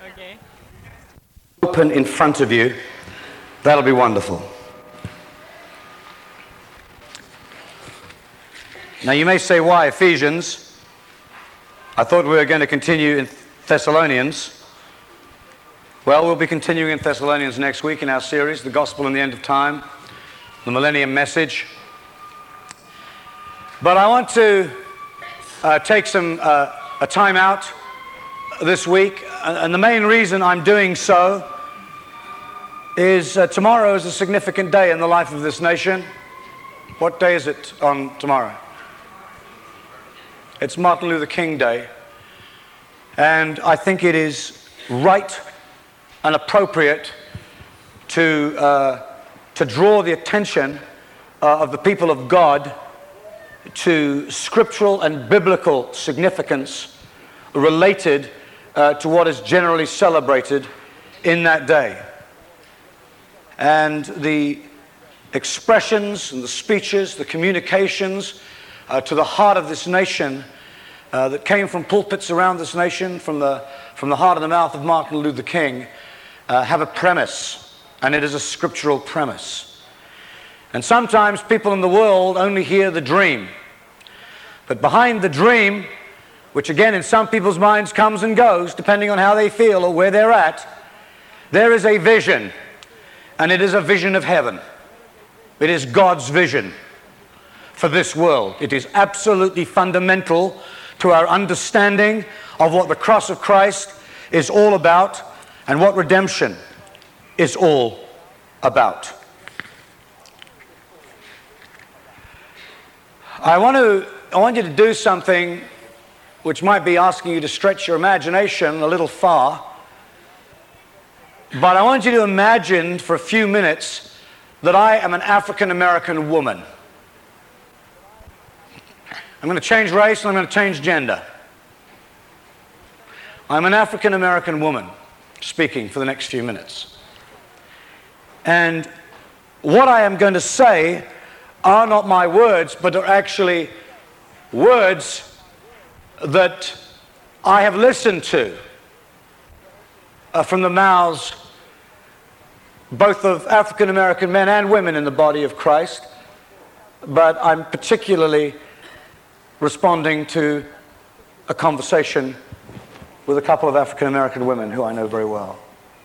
Okay. Open in front of you. That'll be wonderful. Now you may say, why Ephesians? I thought we were going to continue in Thessalonians. Well, we'll be continuing in Thessalonians next week in our series, The Gospel in the End of Time, the Millennium Message. But I want to take a time out this week, and the main reason I'm doing so is tomorrow is a significant day in the life of this nation. What day is it on tomorrow? It's Martin Luther King Day, and I think it is right and appropriate to draw the attention of the people of God to scriptural and biblical significance related to what is generally celebrated in that day. And the expressions and the speeches, the communications to the heart of this nation that came from pulpits around this nation, from the heart and the mouth of Martin Luther King, have a premise, and it is a scriptural premise. And sometimes people in the world only hear the dream. But behind the dream, which again in some people's minds comes and goes, depending on how they feel or where they're at, there is a vision. And it is a vision of heaven. It is God's vision for this world. It is absolutely fundamental to our understanding of what the cross of Christ is all about and what redemption is all about. I want you to do something which might be asking you to stretch your imagination a little far, but I want you to imagine for a few minutes that I am an African American woman. I'm going to change race and I'm going to change gender. I'm an African American woman speaking for the next few minutes. And what I am going to say are not my words, but are actually words that I have listened to from the mouths both of African American men and women in the body of Christ. But I'm particularly responding to a conversation with a couple of African American women who I know very well.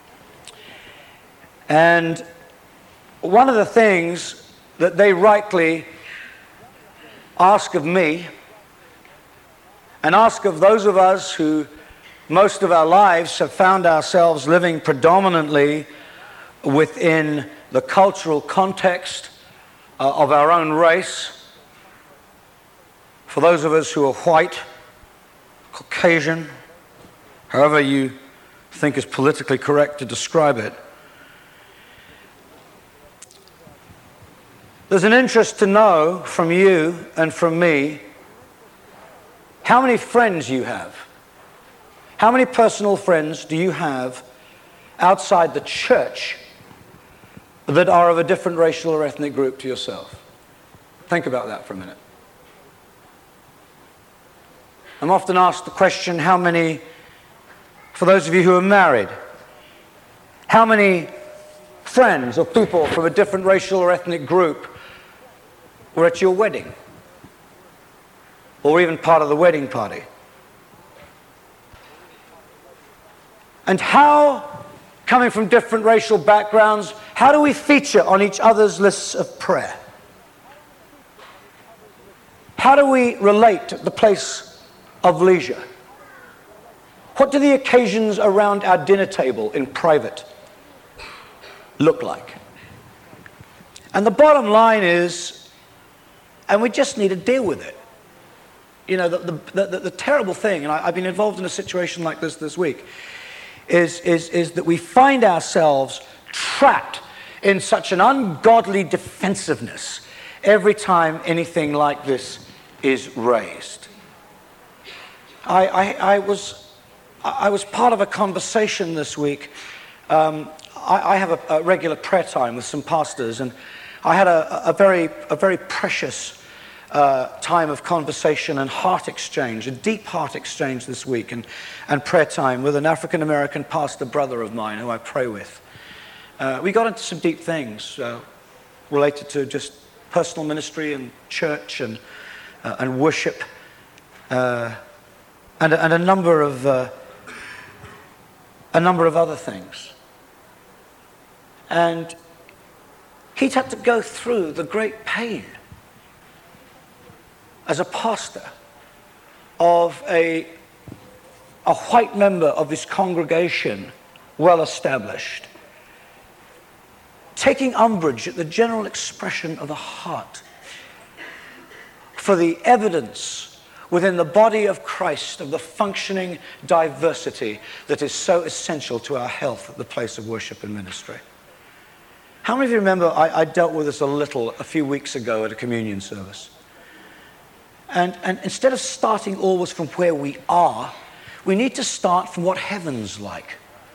And one of the things that they rightly ask of me, and ask of those of us who most of our lives have found ourselves living predominantly within the cultural context of our own race, for those of us who are white, Caucasian, however you think is politically correct to describe it, there's an interest to know from you and from me how many friends you have. How many personal friends do you have outside the church that are of a different racial or ethnic group to yourself? Think about that for a minute. I'm often asked the question, how many, for those of you who are married, how many friends or people from a different racial or ethnic group were at your wedding, or even part of the wedding party? And how, coming from different racial backgrounds, how do we feature on each other's lists of prayer? How do we relate at the place of leisure? What do the occasions around our dinner table in private look like? And the bottom line is, and we just need to deal with it. You know, the terrible thing, and I've been involved in a situation like this week, is that we find ourselves trapped in such an ungodly defensiveness every time anything like this is raised. I was part of a conversation this week. I have a regular prayer time with some pastors, and I had a very precious time of conversation and heart exchange, a deep heart exchange this week, and prayer time with an African-American pastor brother of mine who I pray with. We got into some deep things related to just personal ministry and church and worship, and a number of other things. And he'd had to go through the great pain as a pastor of a white member of his congregation, well established, taking umbrage at the general expression of the heart for the evidence within the body of Christ of the functioning diversity that is so essential to our health at the place of worship and ministry. How many of you remember I dealt with this a few weeks ago at a communion service? And instead of starting always from where we are, we need to start from what heaven's like.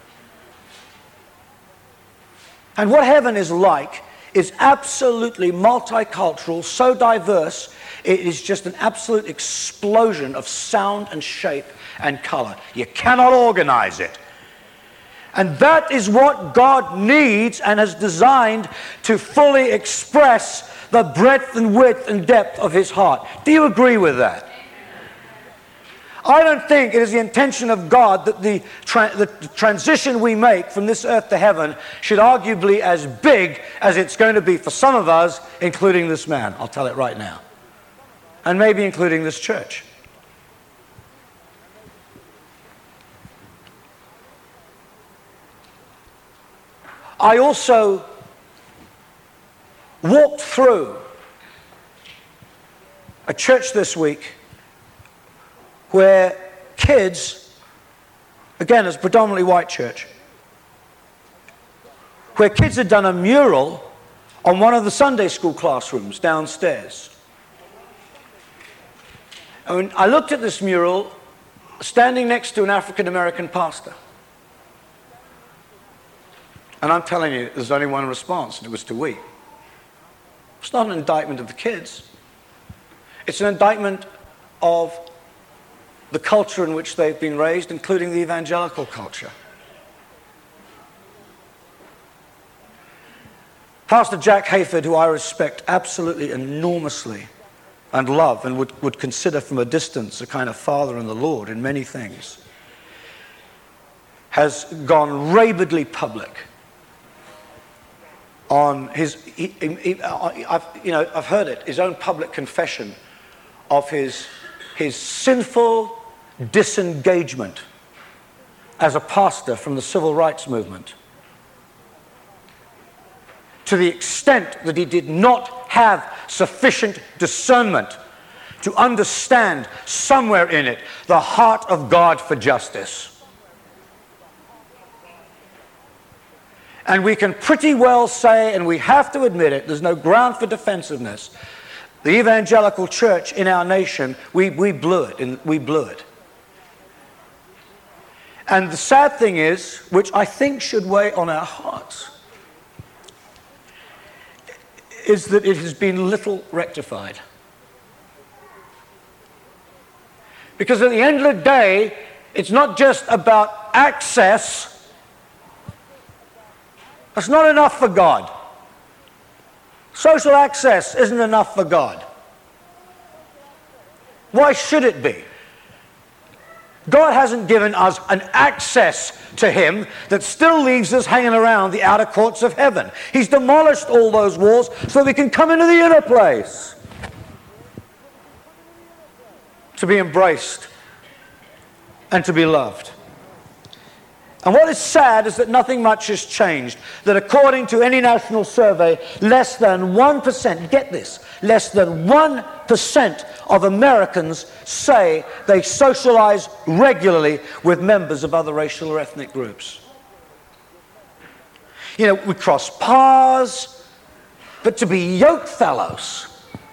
And what heaven is like is absolutely multicultural, so diverse, it is just an absolute explosion of sound and shape and color. You cannot organize it. And that is what God needs and has designed to fully express the breadth and width and depth of his heart. Do you agree with that? I don't think it is the intention of God that the transition we make from this earth to heaven should arguably as big as it's going to be for some of us, including this man. I'll tell it right now. And maybe including this church. I also walked through a church this week where kids, again, it's a predominantly white church, where kids had done a mural on one of the Sunday school classrooms downstairs. And I looked at this mural standing next to an African-American pastor. And I'm telling you, there's only one response, and it was to weep. It's not an indictment of the kids. It's an indictment of the culture in which they've been raised, including the evangelical culture. Pastor Jack Hayford, who I respect absolutely enormously and love and would consider from a distance a kind of father in the Lord in many things, has gone rabidly public on his, I've heard it, his own public confession of his sinful disengagement as a pastor from the civil rights movement, to the extent that he did not have sufficient discernment to understand somewhere in it the heart of God for justice. And we can pretty well say, and we have to admit it, there's no ground for defensiveness, the evangelical church in our nation, we blew it. And the sad thing is, which I think should weigh on our hearts, is that it has been little rectified. Because at the end of the day, it's not just about access. That's not enough for God. Social access isn't enough for God. Why should it be? God hasn't given us an access to him that still leaves us hanging around the outer courts of heaven. He's demolished all those walls so we can come into the inner place to be embraced and to be loved. And what is sad is that nothing much has changed. That according to any national survey, less than 1%, get this, less than 1% of Americans say they socialize regularly with members of other racial or ethnic groups. You know, we cross paths, but to be yoke fellows,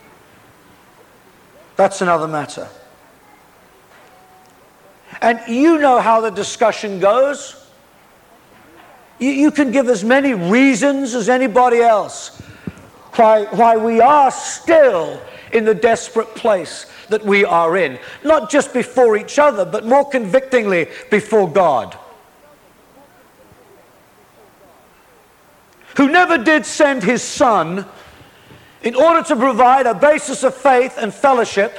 that's another matter. And you know how the discussion goes. You can give as many reasons as anybody else why we are still in the desperate place that we are in, not just before each other, but more convictingly before God, who never did send his Son in order to provide a basis of faith and fellowship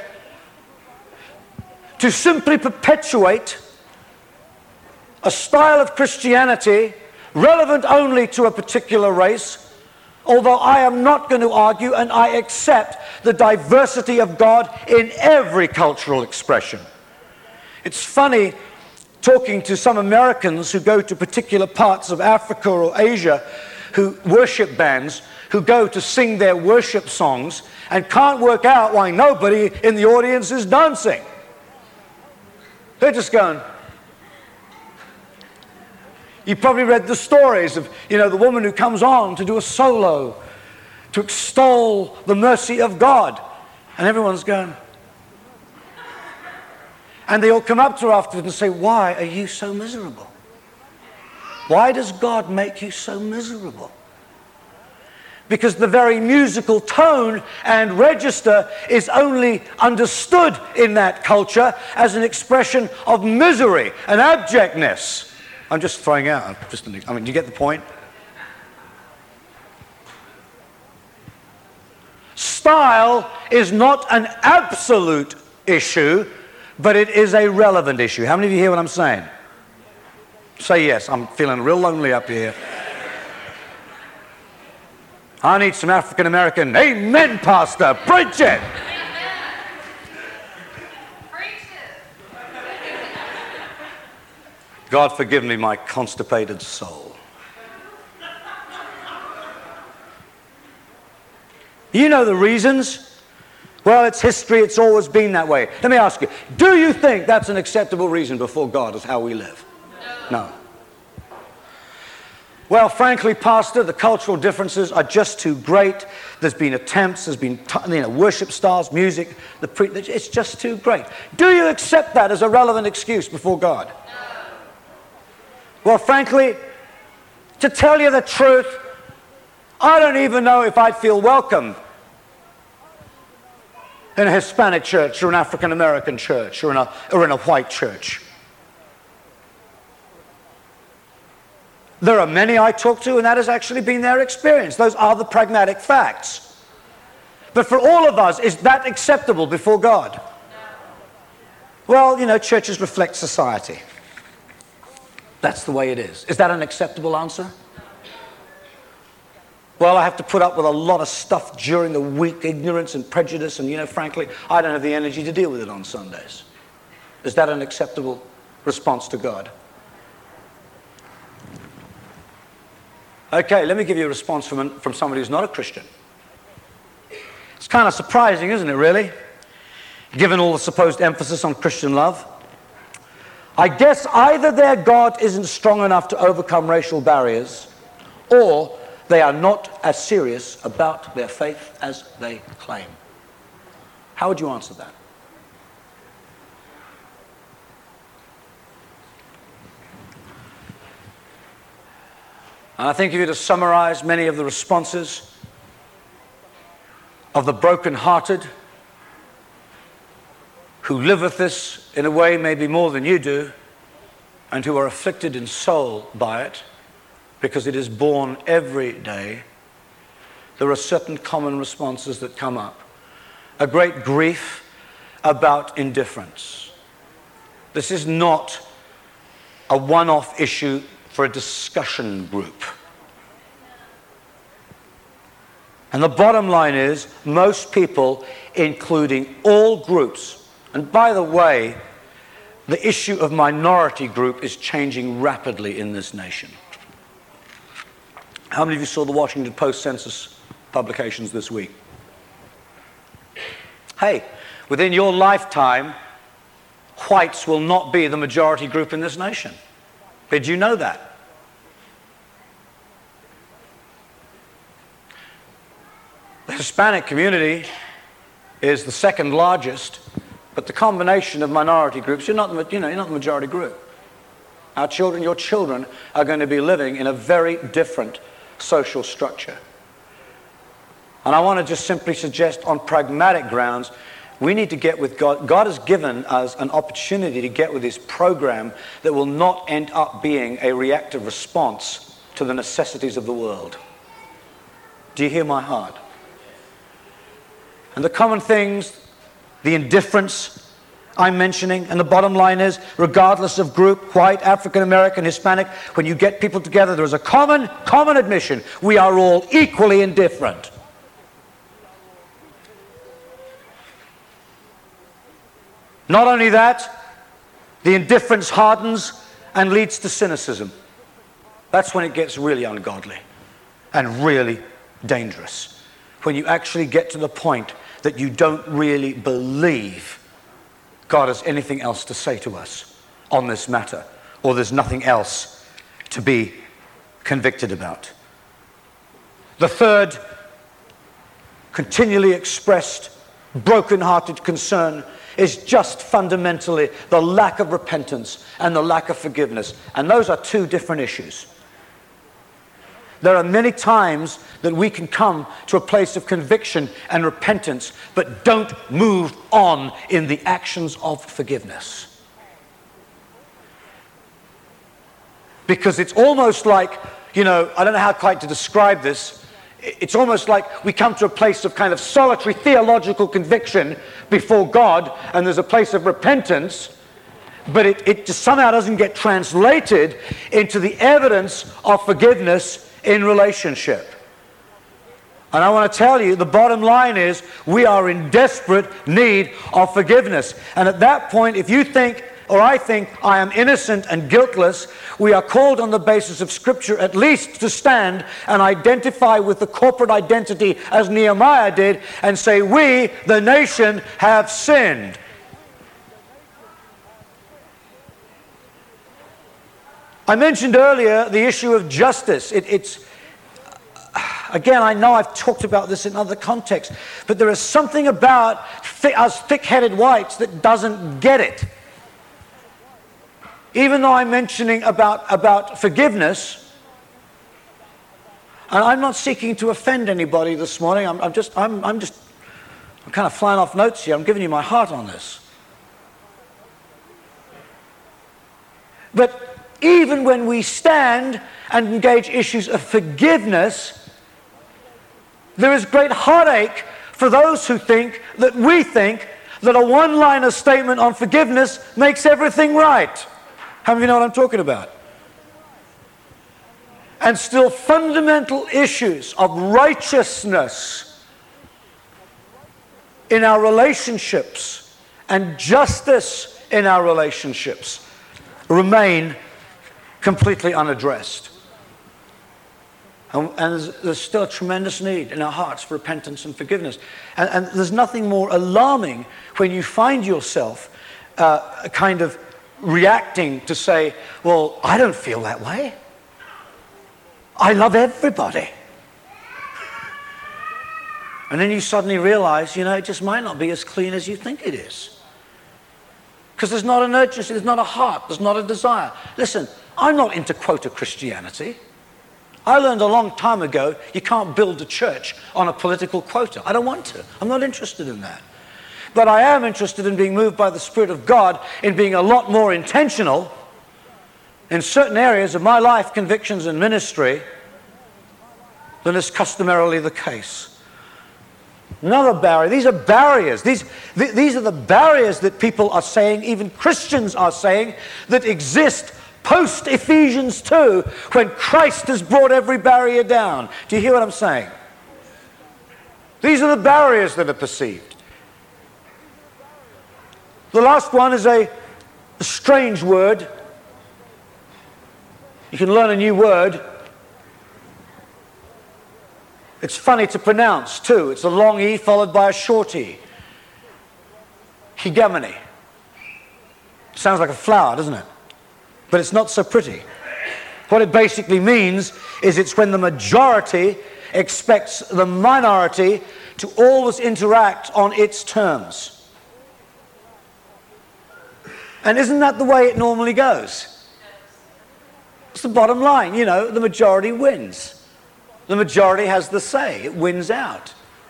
to simply perpetuate a style of Christianity relevant only to a particular race, although I am not going to argue, and I accept the diversity of God in every cultural expression. It's funny talking to some Americans who go to particular parts of Africa or Asia, who worship bands, who go to sing their worship songs and can't work out why nobody in the audience is dancing. They're just going. You probably read the stories of, the woman who comes on to do a solo to extol the mercy of God. And everyone's going. And they all come up to her afterwards and say, why are you so miserable? Why does God make you so miserable? Because the very musical tone and register is only understood in that culture as an expression of misery and abjectness. I'm just throwing out, do you get the point? Style is not an absolute issue, but it is a relevant issue. How many of you hear what I'm saying? Say yes. I'm feeling real lonely up here. I need some African American. Amen, Pastor. Preach it. God forgive me, my constipated soul. You know the reasons. Well, it's history. It's always been that way. Let me ask you, do you think that's an acceptable reason before God is how we live? No. Well, frankly, Pastor, the cultural differences are just too great. There's been attempts, there's been worship styles, music, it's just too great. Do you accept that as a relevant excuse before God? No. Well, frankly, to tell you the truth, I don't even know if I'd feel welcome in a Hispanic church or an African American church or in a white church. There are many I talk to, and that has actually been their experience. Those are the pragmatic facts. But for all of us, is that acceptable before God? Well, churches reflect society. That's the way it is. Is that an acceptable answer? Well, I have to put up with a lot of stuff during the week, ignorance and prejudice, and frankly, I don't have the energy to deal with it on Sundays. Is that an acceptable response to God? Okay, let me give you a response from somebody who's not a Christian. It's kind of surprising, isn't it, really? Given all the supposed emphasis on Christian love. I guess either their God isn't strong enough to overcome racial barriers, or they are not as serious about their faith as they claim. How would you answer that? And I think if you were to summarize many of the responses of the broken-hearted who live with this in a way maybe more than you do, and who are afflicted in soul by it, because it is born every day, there are certain common responses that come up. A great grief about indifference. This is not a one-off issue for a discussion group. And the bottom line is, most people, including all groups, and by the way, the issue of minority group is changing rapidly in this nation. How many of you saw the Washington Post census publications this week? Hey, within your lifetime, whites will not be the majority group in this nation. Did you know that? The Hispanic community is the second largest, but the combination of minority groups, you're not the majority group. Our children, your children, are going to be living in a very different social structure. And I want to just simply suggest on pragmatic grounds, we need to get with God. God has given us an opportunity to get with his program that will not end up being a reactive response to the necessities of the world. Do you hear my heart? And the common things, the indifference I'm mentioning, and the bottom line is, regardless of group, white, African American, Hispanic, when you get people together, there is a common admission. We are all equally indifferent. Not only that, the indifference hardens and leads to cynicism. That's when it gets really ungodly and really dangerous. When you actually get to the point that you don't really believe God has anything else to say to us on this matter, or there's nothing else to be convicted about. The third continually expressed broken-hearted concern is just fundamentally the lack of repentance and the lack of forgiveness. And those are two different issues. There are many times that we can come to a place of conviction and repentance, but don't move on in the actions of forgiveness. Because it's almost like, I don't know how quite to describe this. It's almost like we come to a place of kind of solitary theological conviction before God, and there's a place of repentance, but it just somehow doesn't get translated into the evidence of forgiveness in relationship. And I want to tell you, the bottom line is we are in desperate need of forgiveness. And at that point, if you think, or I think, I am innocent and guiltless, we are called on the basis of Scripture at least to stand and identify with the corporate identity as Nehemiah did and say, we, the nation, have sinned. I mentioned earlier the issue of justice. Again, I know I've talked about this in other contexts, but there is something about us thick-headed whites that doesn't get it. Even though I'm mentioning about forgiveness, and I'm not seeking to offend anybody this morning. I'm kind of flying off notes here. I'm giving you my heart on this. But even when we stand and engage issues of forgiveness, there is great heartache for those who think that a one-liner statement on forgiveness makes everything right. How many of you know what I'm talking about? And still fundamental issues of righteousness in our relationships and justice in our relationships remain completely unaddressed. And there's still a tremendous need in our hearts for repentance and forgiveness. And there's nothing more alarming when you find yourself kind of reacting to say, well, I don't feel that way. I love everybody. And then you suddenly realize, it just might not be as clean as you think it is. Because there's not an urgency, there's not a heart, there's not a desire. Listen, I'm not into quota Christianity. I learned a long time ago, you can't build a church on a political quota. I don't want to. I'm not interested in that. But I am interested in being moved by the Spirit of God in being a lot more intentional in certain areas of my life, convictions, and ministry than is customarily the case. Another barrier. These are barriers. These are the barriers that people are saying, even Christians are saying, that exist post-Ephesians 2 when Christ has brought every barrier down. Do you hear what I'm saying? These are the barriers that are perceived. The last one is a strange word. You can learn a new word. It's funny to pronounce, too. It's a long E followed by a short E. Hegemony. Sounds like a flower, doesn't it? But it's not so pretty. What it basically means is it's when the majority expects the minority to always interact on its terms. And isn't that the way it normally goes? It's the bottom line. The majority wins. The majority has the say. It wins out.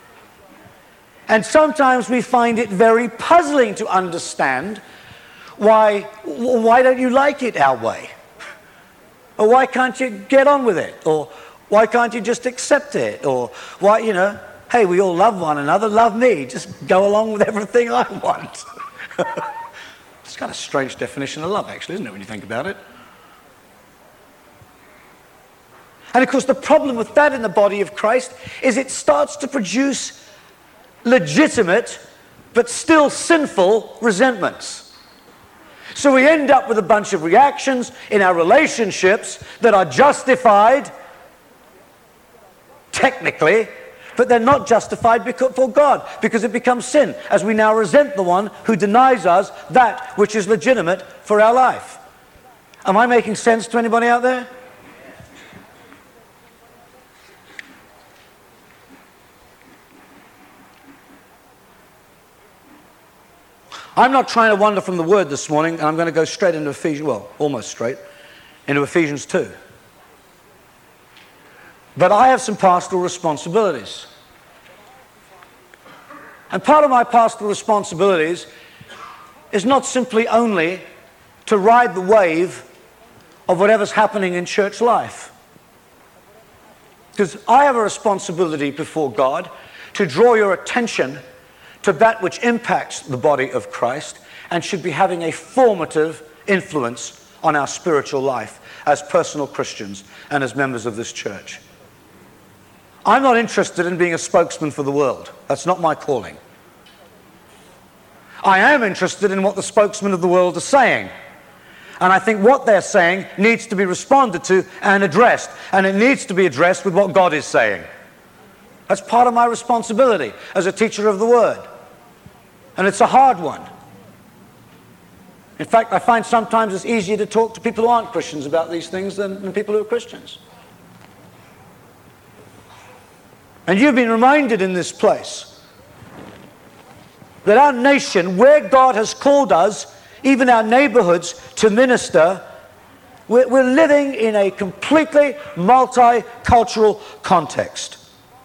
And sometimes we find it very puzzling to understand why don't you like it our way? Or why can't you get on with it? Or why can't you just accept it? Or why, hey, we all love one another, love me. Just go along with everything I want. It's kind of a strange definition of love, actually, isn't it, when you think about it? And of course, the problem with that in the body of Christ is it starts to produce legitimate but still sinful resentments. So we end up with a bunch of reactions in our relationships that are justified technically, but they're not justified for God, because it becomes sin, as we now resent the one who denies us that which is legitimate for our life. Am I making sense to anybody out there? I'm not trying to wander from the Word this morning, and I'm going to go straight into Ephesians, well, almost straight, into Ephesians 2. But I have some pastoral responsibilities. And part of my pastoral responsibilities is not simply only to ride the wave of whatever's happening in church life. Because I have a responsibility before God to draw your attention to that which impacts the body of Christ and should be having a formative influence on our spiritual life as personal Christians and as members of this church. I'm not interested in being a spokesman for the world. That's not my calling. I am interested in what the spokesmen of the world are saying. And I think what they're saying needs to be responded to and addressed. And it needs to be addressed with what God is saying. That's part of my responsibility as a teacher of the Word. And it's a hard one. In fact, I find sometimes it's easier to talk to people who aren't Christians about these things than people who are Christians. And you've been reminded in this place that our nation, where God has called us, even our neighborhoods, to minister, we're living in a completely multicultural context.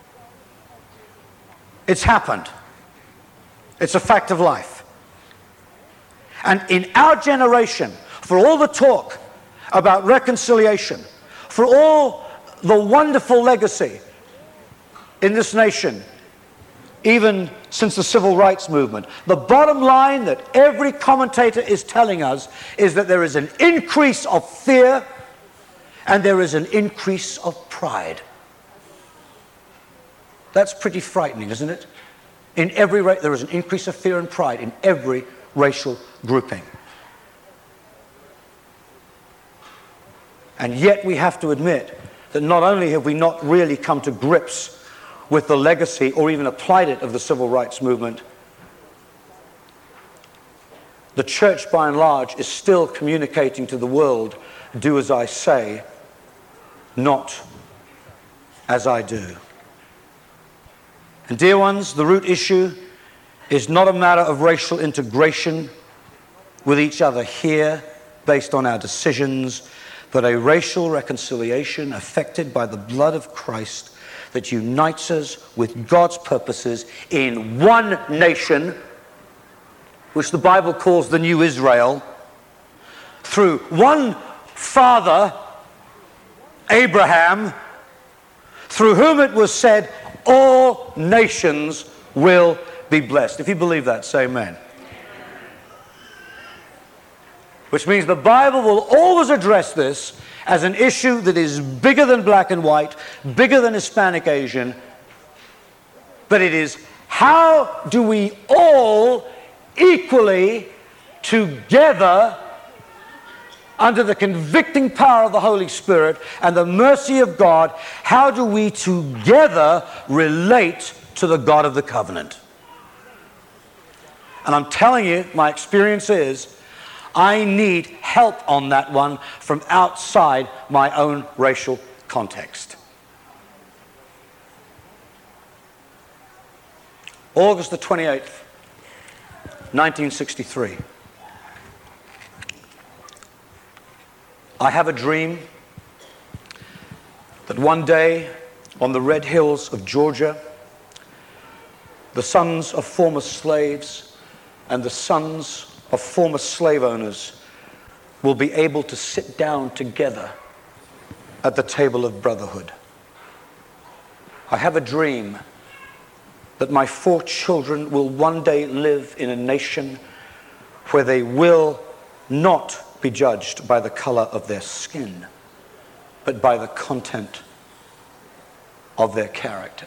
It's happened. It's a fact of life. And in our generation, for all the talk about reconciliation, for all the wonderful legacy in this nation, even since the civil rights movement, the bottom line that every commentator is telling us is that there is an increase of fear and there is an increase of pride. That's pretty frightening, isn't it? In every race, there is an increase of fear and pride in every racial grouping. And yet we have to admit that not only have we not really come to grips with the legacy or even applied it of the civil rights movement, the church by and large is still communicating to the world, do as I say, not as I do. And dear ones, the root issue is not a matter of racial integration with each other here based on our decisions, but a racial reconciliation affected by the blood of Christ that unites us with God's purposes in one nation, which the Bible calls the New Israel, through one father, Abraham, through whom it was said, all nations will be blessed. If you believe that, say amen. Which means the Bible will always address this as an issue that is bigger than black and white, bigger than Hispanic Asian, but it is how do we all equally together under the convicting power of the Holy Spirit and the mercy of God, how do we together relate to the God of the covenant? And I'm telling you, my experience is, I need help on that one from outside my own racial context. August the 28th, 1963. I have a dream that one day on the red hills of Georgia, the sons of former slaves and the sons of former slave owners will be able to sit down together at the table of brotherhood. I have a dream that my 4 children will one day live in a nation where they will not be judged by the color of their skin, but by the content of their character.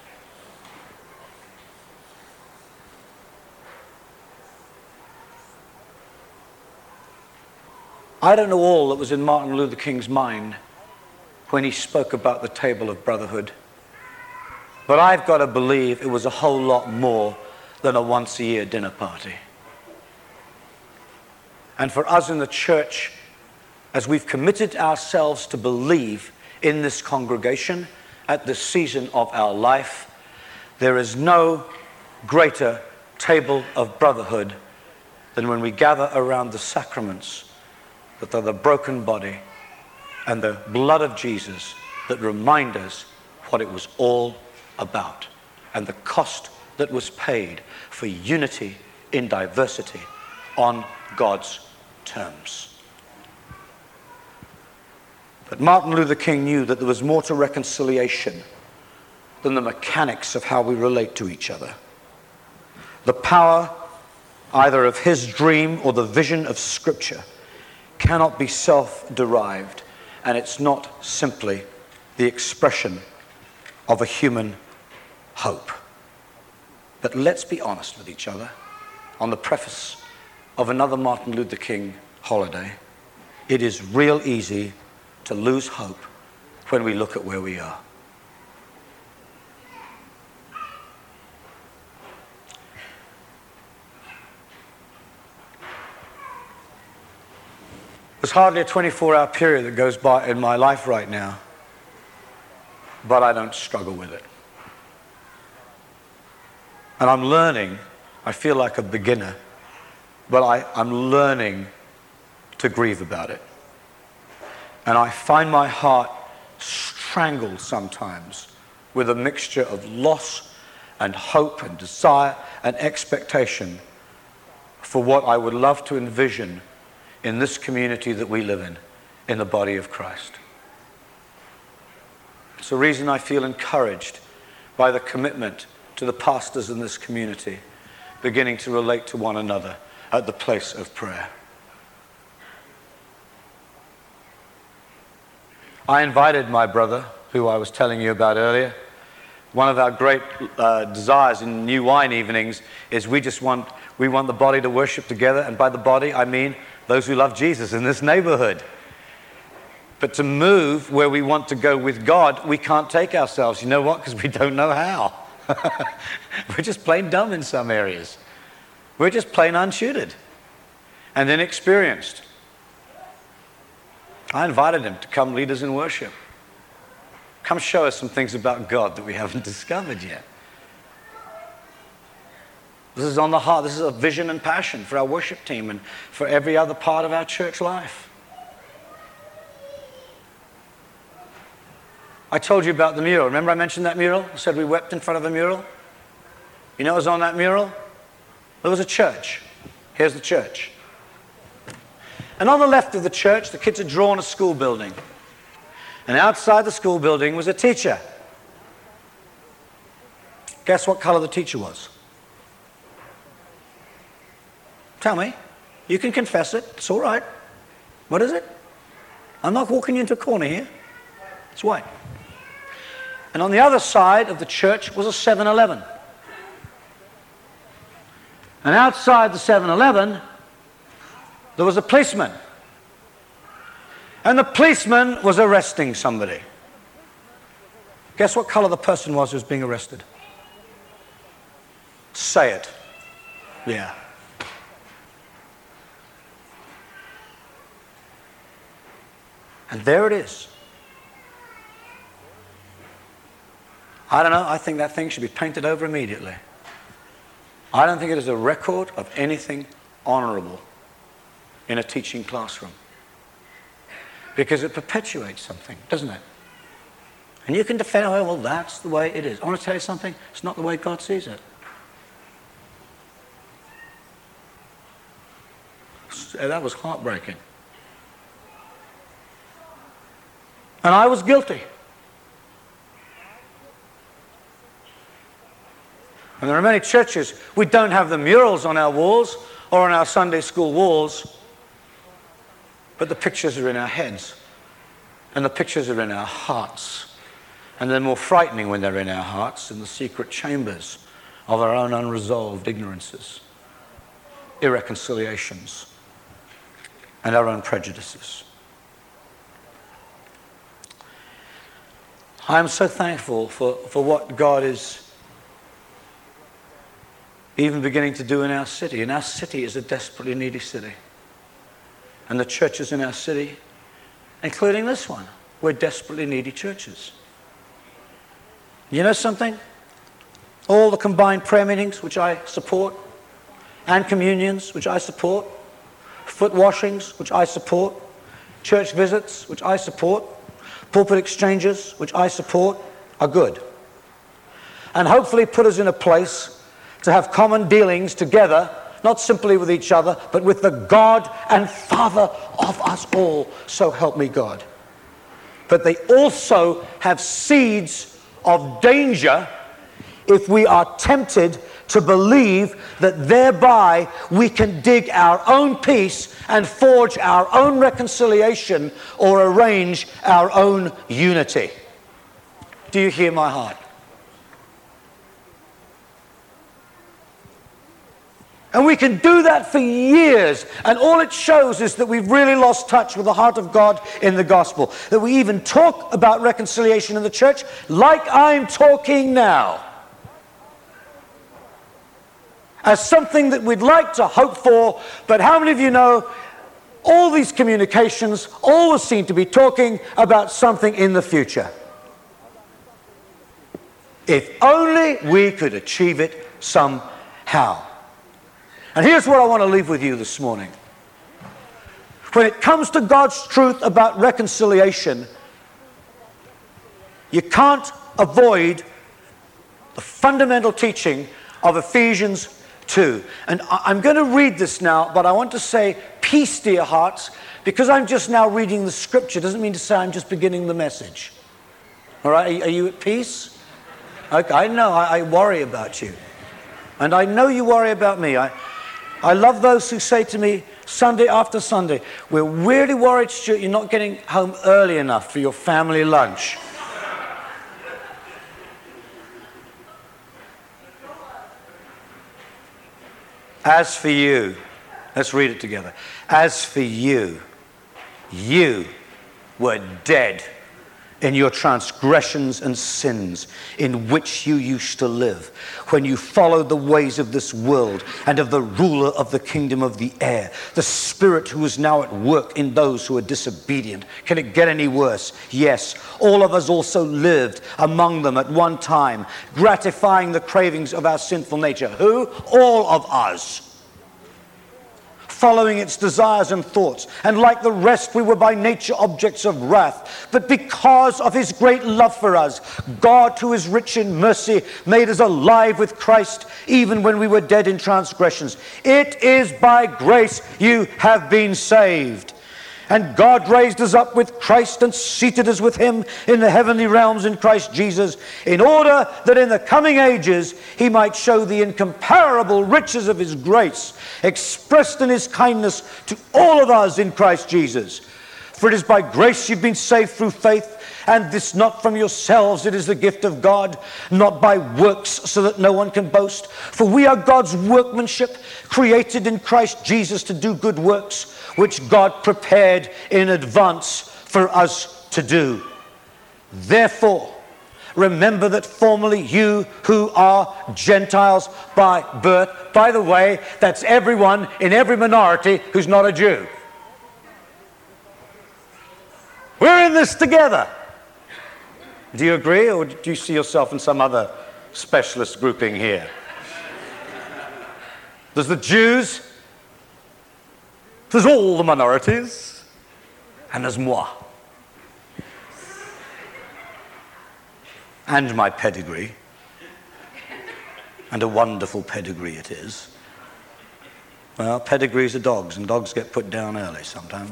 I don't know all that was in Martin Luther King's mind when he spoke about the table of brotherhood, but I've got to believe it was a whole lot more than a once-a-year dinner party. And for us in the church, as we've committed ourselves to believe in this congregation at this season of our life, there is no greater table of brotherhood than when we gather around the sacraments that are the broken body and the blood of Jesus that remind us what it was all about and the cost that was paid for unity in diversity on God's terms. But Martin Luther King knew that there was more to reconciliation than the mechanics of how we relate to each other. The power either of his dream or the vision of Scripture cannot be self-derived, and it's not simply the expression of a human hope. But let's be honest with each other. On the preface of another Martin Luther King holiday, it is real easy to lose hope when we look at where we are. There's hardly a 24-hour period that goes by in my life right now, but I don't struggle with it. And I'm learning, I feel like a beginner, but I'm learning to grieve about it. And I find my heart strangled sometimes with a mixture of loss and hope and desire and expectation for what I would love to envision in this community that we live in the body of Christ. It's the reason I feel encouraged by the commitment to the pastors in this community beginning to relate to one another at the place of prayer. I invited my brother, who I was telling you about earlier. One of our great desires in New Wine evenings is we want the body to worship together, and by the body I mean those who love Jesus in this neighborhood. But to move where we want to go with God, we can't take ourselves. You know what? Because we don't know how. We're just plain dumb in some areas. We're just plain untutored and inexperienced. I invited him to come lead us in worship. Come show us some things about God that we haven't discovered yet. This is on the heart. This is a vision and passion for our worship team and for every other part of our church life. I told you about the mural. Remember I mentioned that mural? I said we wept in front of the mural. You know what was on that mural? There was a church. Here's the church. And on the left of the church, the kids had drawn a school building. And outside the school building was a teacher. Guess what color the teacher was? Tell me. You can confess it. It's all right. What is it? I'm not walking you into a corner here. It's white. And on the other side of the church was a 7-Eleven. And outside the 7-Eleven, there was a policeman. And the policeman was arresting somebody. Guess what color the person was who was being arrested? Say it. Yeah. And there it is. I don't know, I think that thing should be painted over immediately. I don't think it is a record of anything honorable in a teaching classroom. Because it perpetuates something, doesn't it? And you can defend, oh, well, that's the way it is. I want to tell you something, it's not the way God sees it. That was heartbreaking. And I was guilty. And there are many churches, we don't have the murals on our walls or on our Sunday school walls, but the pictures are in our heads. And the pictures are in our hearts. And they're more frightening when they're in our hearts, in the secret chambers of our own unresolved ignorances, irreconciliations, and our own prejudices. I am so thankful for what God is even beginning to do in our city. And our city is a desperately needy city. And the churches in our city, including this one, we're desperately needy churches. You know something? All the combined prayer meetings, which I support, and communions, which I support, foot washings, which I support, church visits, which I support, pulpit exchanges, which I support, are good. And hopefully put us in a place to have common dealings together, not simply with each other, but with the God and Father of us all, so help me God. But they also have seeds of danger if we are tempted to believe that thereby we can dig our own peace and forge our own reconciliation or arrange our own unity. Do you hear my heart? And we can do that for years, and all it shows is that we've really lost touch with the heart of God in the gospel. That we even talk about reconciliation in the church like I'm talking now, as something that we'd like to hope for. But how many of you know all these communications always seem to be talking about something in the future? If only we could achieve it somehow. And here's what I want to leave with you this morning. When it comes to God's truth about reconciliation, you can't avoid the fundamental teaching of Ephesians 2. And I'm going to read this now, but I want to say, peace, dear hearts, because I'm just now reading the scripture. Doesn't mean to say I'm just beginning the message. All right, are you at peace? Okay, I know, I worry about you. And I know you worry about me. I love those who say to me Sunday after Sunday, we're really worried, Stuart, you're not getting home early enough for your family lunch. As for you, let's read it together. As for you, you were dead in your transgressions and sins in which you used to live, when you followed the ways of this world and of the ruler of the kingdom of the air, the spirit who is now at work in those who are disobedient. Can it get any worse? Yes, all of us also lived among them at one time, gratifying the cravings of our sinful nature. Who? All of us. Following its desires and thoughts. And like the rest, we were by nature objects of wrath. But because of his great love for us, God, who is rich in mercy, made us alive with Christ, even when we were dead in transgressions. It is by grace you have been saved. And God raised us up with Christ and seated us with him in the heavenly realms in Christ Jesus, in order that in the coming ages he might show the incomparable riches of his grace, expressed in his kindness to all of us in Christ Jesus. For it is by grace you've been saved through faith, and this not from yourselves, it is the gift of God, not by works, so that no one can boast. For we are God's workmanship, created in Christ Jesus to do good works, which God prepared in advance for us to do. Therefore, remember that formerly you who are Gentiles by birth, by the way, that's everyone in every minority who's not a Jew. We're in this together. Do you agree, or do you see yourself in some other specialist grouping here? There's the Jews, there's all the minorities, and there's moi. And my pedigree, and a wonderful pedigree it is. Well, pedigrees are dogs, and dogs get put down early sometimes.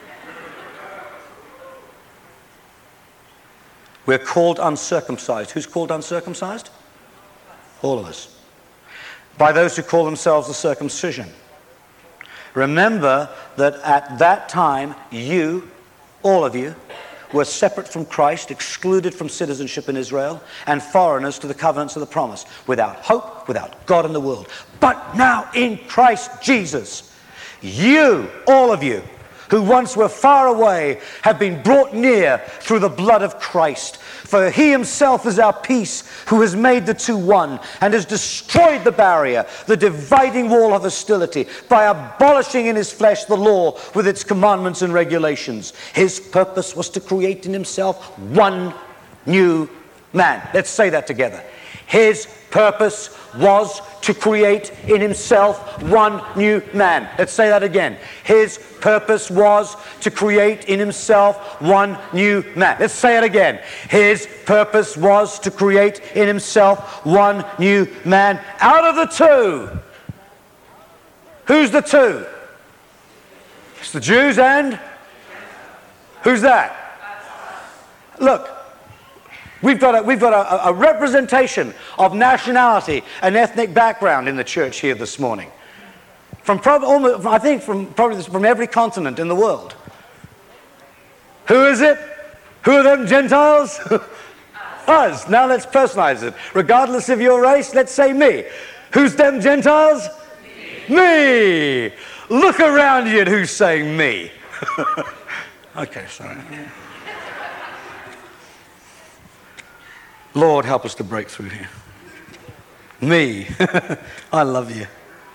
We're called uncircumcised. Who's called uncircumcised? All of us. By those who call themselves the circumcision. Remember that at that time, you, all of you, were separate from Christ, excluded from citizenship in Israel, and foreigners to the covenants of the promise, without hope, without God in the world. But now in Christ Jesus, you, all of you, who once were far away, have been brought near through the blood of Christ. For he himself is our peace, who has made the two one, and has destroyed the barrier, the dividing wall of hostility, by abolishing in his flesh the law with its commandments and regulations. His purpose was to create in himself one new man. Let's say that together. His purpose was to create in himself one new man. Let's say that again. His purpose was to create in himself one new man. Let's say it again. His purpose was to create in himself one new man out of the two. Who's the two? It's the Jews and who's that? Look. We've got a representation of nationality and ethnic background in the church here this morning. From every continent in the world. Who is it? Who are them Gentiles? Us. Now let's personalize it. Regardless of your race, let's say me. Who's them Gentiles? Me. Look around you at who's saying me. Okay, sorry. Lord, help us to break through here. Me. I love you.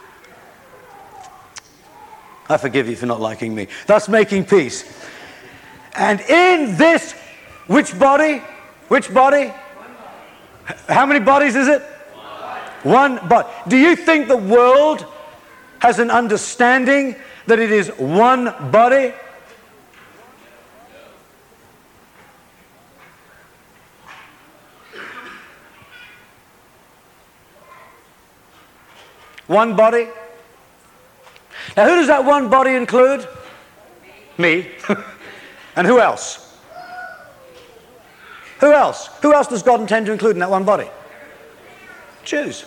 I forgive you for not liking me. Thus making peace. And in this, which body? Which body? How many bodies is it? One body. Do you think the world has an understanding that it is one body? One body. Now, who does that one body include? Me. And who else? Who else? Who else does God intend to include in that one body? Jews.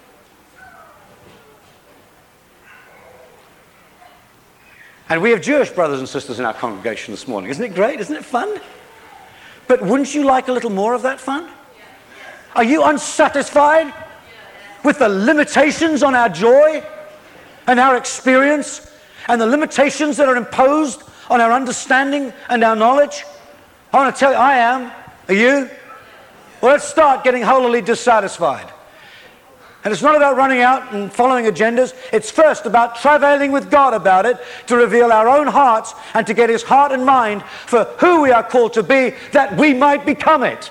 And we have Jewish brothers and sisters in our congregation this morning. Isn't it great? Isn't it fun? But wouldn't you like a little more of that fun? Are you unsatisfied with the limitations on our joy and our experience and the limitations that are imposed on our understanding and our knowledge? I want to tell you, I am. Are you? Well, let's start getting holily dissatisfied. And it's not about running out and following agendas. It's first about travailing with God about it to reveal our own hearts and to get his heart and mind for who we are called to be, that we might become it.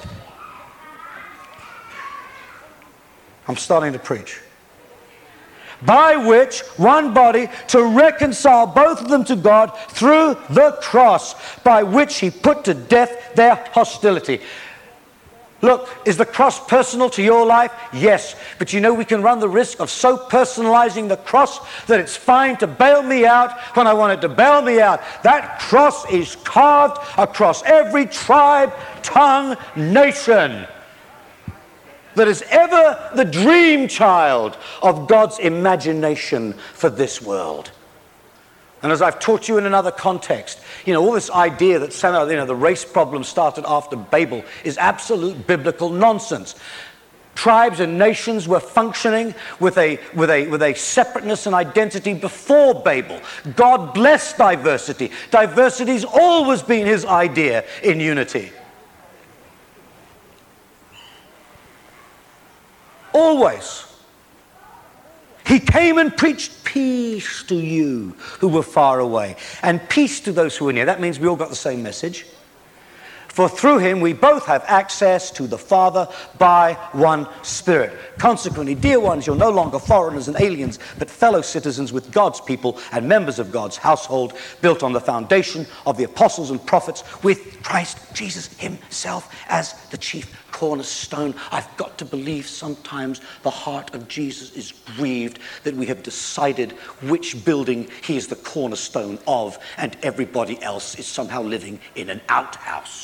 I'm starting to preach. By which one body to reconcile both of them to God through the cross, by which he put to death their hostility. Look, is the cross personal to your life? Yes. But you know, we can run the risk of so personalizing the cross that it's fine to bail me out when I want it to bail me out. That cross is carved across every tribe, tongue, nation that is ever the dream child of God's imagination for this world. And as I've taught you in another context, you know, all this idea that somehow, you know, the race problem started after Babel is absolute biblical nonsense. Tribes and nations were functioning with a separateness and identity before Babel. God blessed diversity. Diversity's always been his idea in unity. Always. He came and preached peace to you who were far away, and peace to those who were near. That means we all got the same message. For through him we both have access to the Father by one Spirit. Consequently, dear ones, you're no longer foreigners and aliens, but fellow citizens with God's people and members of God's household, built on the foundation of the apostles and prophets, with Christ Jesus himself as the chief cornerstone. I've got to believe sometimes the heart of Jesus is grieved that we have decided which building he is the cornerstone of, and everybody else is somehow living in an outhouse.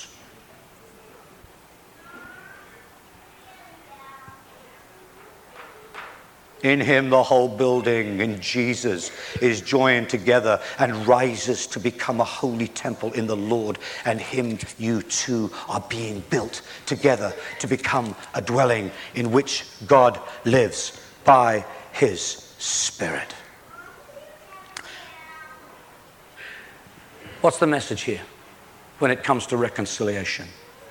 In him the whole building in Jesus is joined together and rises to become a holy temple in the Lord, and him you too are being built together to become a dwelling in which God lives by his Spirit. What's the message here when it comes to reconciliation?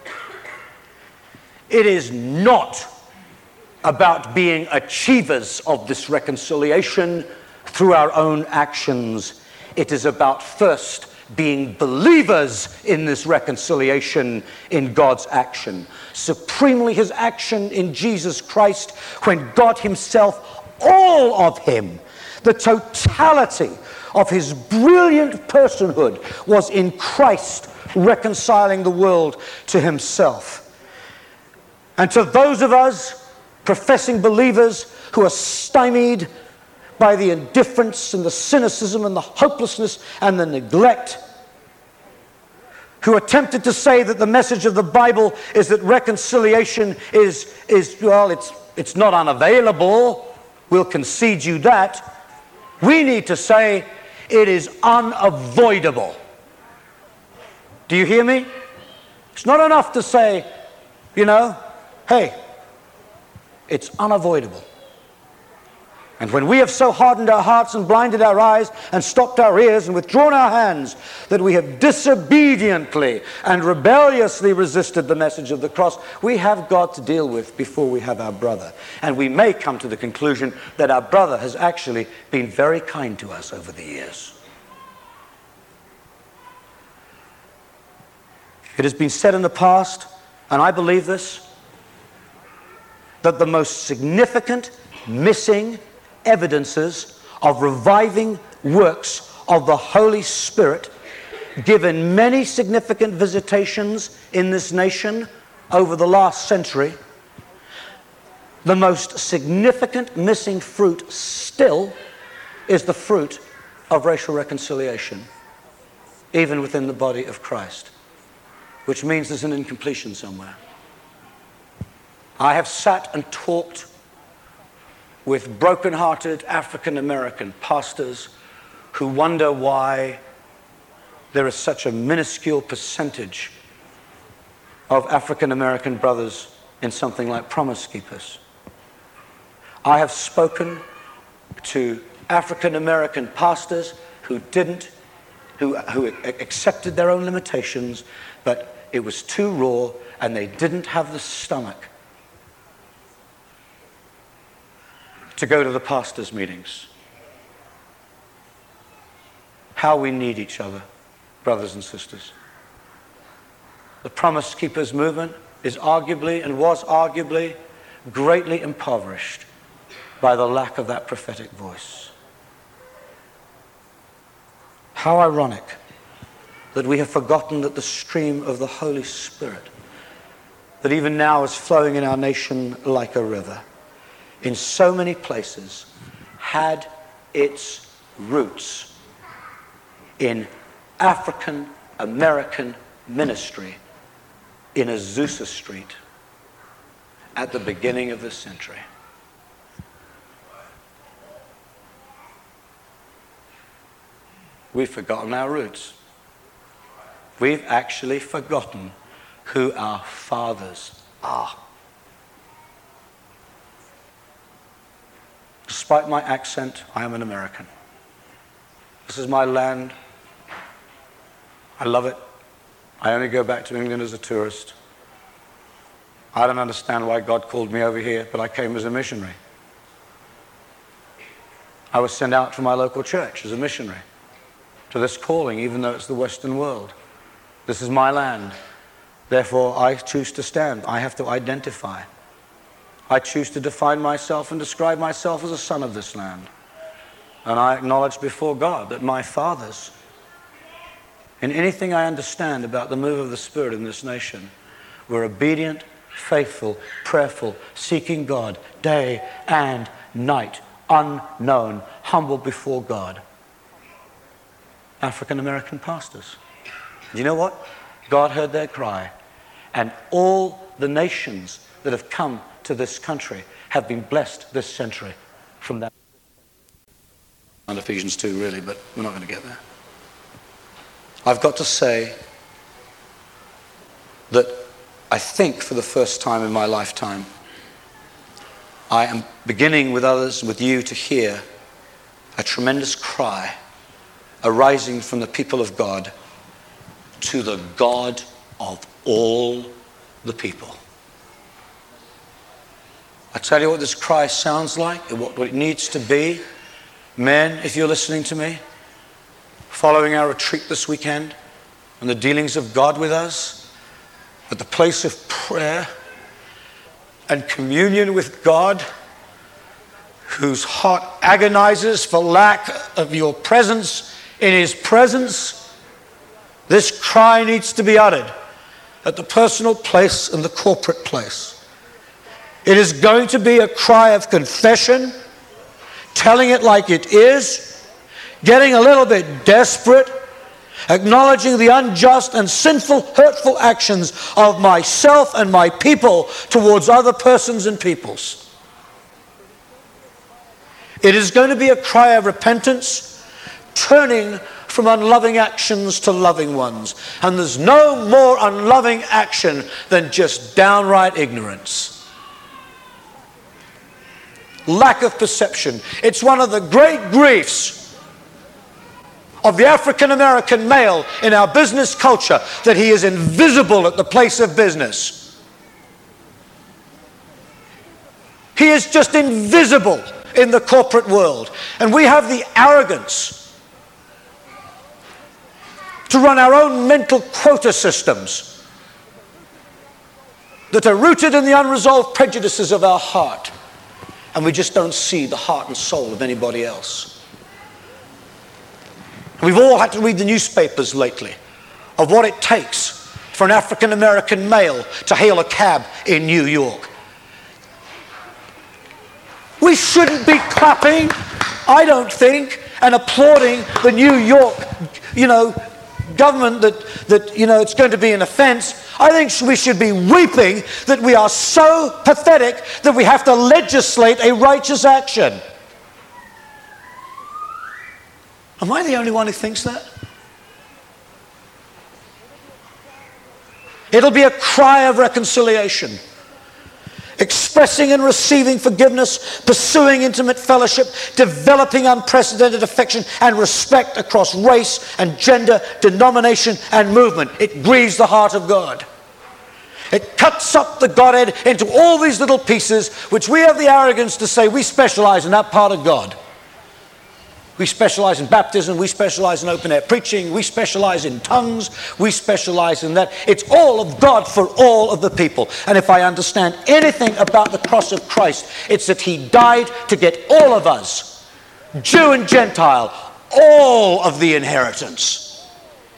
It is not about being achievers of this reconciliation through our own actions. It is about first being believers in this reconciliation in God's action. Supremely his action in Jesus Christ, when God himself, all of him, the totality of his brilliant personhood was in Christ, reconciling the world to himself. And to those of us professing believers who are stymied by the indifference and the cynicism and the hopelessness and the neglect, who are tempted to say that the message of the Bible is that reconciliation is it's not unavailable, we'll concede you that. We need to say it is unavoidable. Do you hear me? It's not enough to say, hey, it's unavoidable. And when we have so hardened our hearts and blinded our eyes and stopped our ears and withdrawn our hands that we have disobediently and rebelliously resisted the message of the cross, we have God to deal with before we have our brother. And we may come to the conclusion that our brother has actually been very kind to us over the years. It has been said in the past, and I believe this, that the most significant missing evidences of reviving works of the Holy Spirit, given many significant visitations in this nation over the last century, the most significant missing fruit still is the fruit of racial reconciliation, even within the body of Christ, which means there's an incompletion somewhere. I have sat and talked with broken-hearted African-American pastors who wonder why there is such a minuscule percentage of African-American brothers in something like Promise Keepers. I have spoken to African-American pastors who accepted their own limitations, but it was too raw and they didn't have the stomach to go to the pastors' meetings. How we need each other, brothers and sisters. The Promise Keepers movement is arguably and was arguably greatly impoverished by the lack of that prophetic voice. How ironic that we have forgotten that the stream of the Holy Spirit, that even now is flowing in our nation like a river, in so many places, had its roots in African American ministry in Azusa Street at the beginning of this century. We've forgotten our roots. We've actually forgotten who our fathers are. Despite my accent, I am an American. This is my land. I love it. I only go back to England as a tourist. I don't understand why God called me over here, but I came as a missionary. I was sent out from my local church as a missionary to this calling, even though it's the Western world. This is my land. Therefore, I choose to stand. I have to identify. I choose to define myself and describe myself as a son of this land. And I acknowledge before God that my fathers, in anything I understand about the move of the Spirit in this nation, were obedient faithful, prayerful, seeking God day and night, unknown, humble before God. African American pastors. You know what? God heard their cry, and all the nations that have come to this country have been blessed this century from that. On Ephesians 2, really, but we're not going to get there. I've got to say that I think for the first time in my lifetime, I am beginning with others, with you, to hear a tremendous cry arising from the people of God to the God of all the people. I tell you what this cry sounds like, what it needs to be. Men, if you're listening to me, following our retreat this weekend and the dealings of God with us at the place of prayer and communion with God, whose heart agonizes for lack of your presence in His presence, this cry needs to be uttered at the personal place and the corporate place. It is going to be a cry of confession, telling it like it is, getting a little bit desperate, acknowledging the unjust and sinful, hurtful actions of myself and my people towards other persons and peoples. It is going to be a cry of repentance, turning from unloving actions to loving ones. And there's no more unloving action than just downright ignorance. Lack of perception. It's one of the great griefs of the African American male in our business culture that he is invisible at the place of business. He is just invisible in the corporate world. And we have the arrogance to run our own mental quota systems that are rooted in the unresolved prejudices of our heart. And we just don't see the heart and soul of anybody else. We've all had to read the newspapers lately of what it takes for an African American male to hail a cab in New York. We shouldn't be clapping, I don't think, and applauding the New York, government that it's going to be an offense. I think we should be weeping that we are so pathetic that we have to legislate a righteous action. Am I the only one who thinks that? It'll be a cry of reconciliation, expressing and receiving forgiveness, pursuing intimate fellowship, developing unprecedented affection and respect across race and gender, denomination and movement. It grieves the heart of God. It cuts up the Godhead into all these little pieces, which we have the arrogance to say we specialize in that part of God. We specialize in baptism, we specialize in open-air preaching, we specialize in tongues, we specialize in that. It's all of God for all of the people. And if I understand anything about the cross of Christ, it's that He died to get all of us, Jew and Gentile, all of the inheritance.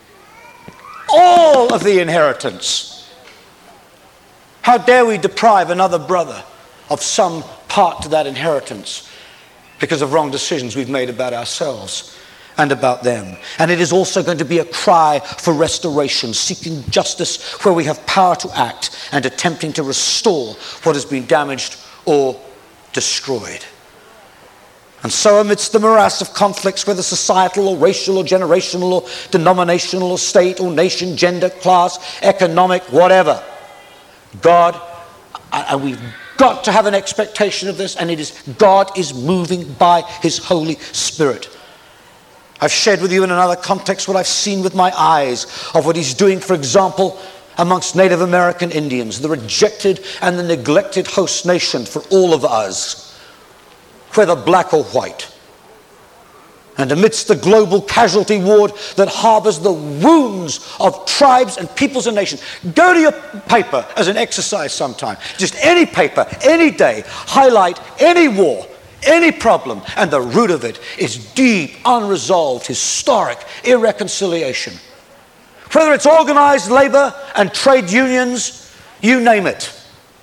All of the inheritance. How dare we deprive another brother of some part to that inheritance because of wrong decisions we've made about ourselves and about them. And it is also going to be a cry for restoration, seeking justice where we have power to act and attempting to restore what has been damaged or destroyed. And so amidst the morass of conflicts, whether societal or racial or generational or denominational or state or nation, gender, class, economic, whatever, God, and we've got to have an expectation of this, and it is God is moving by His Holy Spirit. I've shared with you in another context what I've seen with my eyes of what He's doing, for example, amongst Native American Indians, the rejected and the neglected host nation for all of us, whether black or white. And amidst the global casualty ward that harbors the wounds of tribes and peoples and nations. Go to your paper as an exercise sometime. Just any paper, any day. Highlight any war, any problem. And the root of it is deep, unresolved, historic irreconciliation. Whether it's organized labor and trade unions, you name it.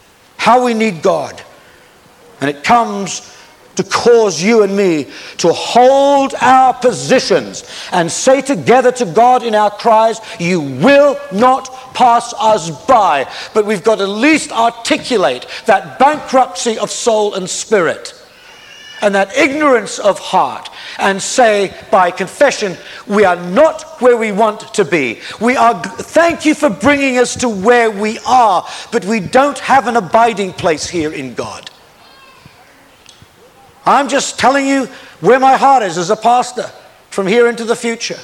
how we need God. And it comes to cause you and me to hold our positions and say together to God in our cries, you will not pass us by. But we've got to at least articulate that bankruptcy of soul and spirit and that ignorance of heart, and say by confession, we are not where we want to be. Thank you for bringing us to where we are, but we don't have an abiding place here in God. I'm just telling you where my heart is as a pastor from here into the future.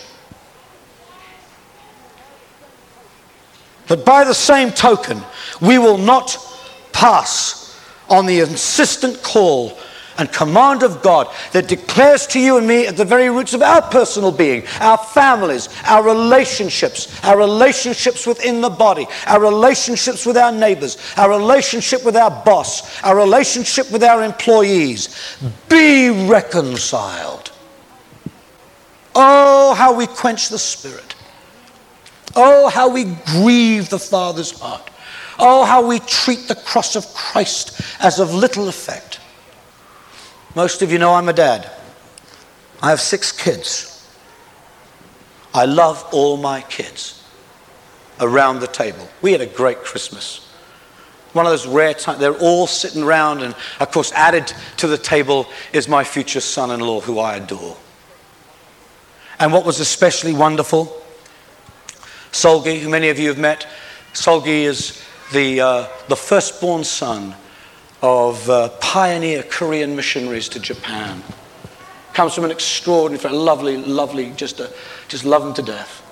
But by the same token, we will not pass on the insistent call and command of God that declares to you and me at the very roots of our personal being, our families, our relationships within the body, our relationships with our neighbors, our relationship with our boss, our relationship with our employees. Be reconciled. Oh, how we quench the Spirit. Oh, how we grieve the Father's heart. Oh, how we treat the cross of Christ as of little effect. Most of you know I'm a dad. I have 6 kids. I love all my kids around the table. We had a great Christmas. One of those rare times, they're all sitting around, and of course added to the table is my future son-in-law, who I adore. And what was especially wonderful, Solgi, who many of you have met, Solgi is the firstborn son of pioneer Korean missionaries to Japan. Comes from an extraordinary, lovely, just love him to death.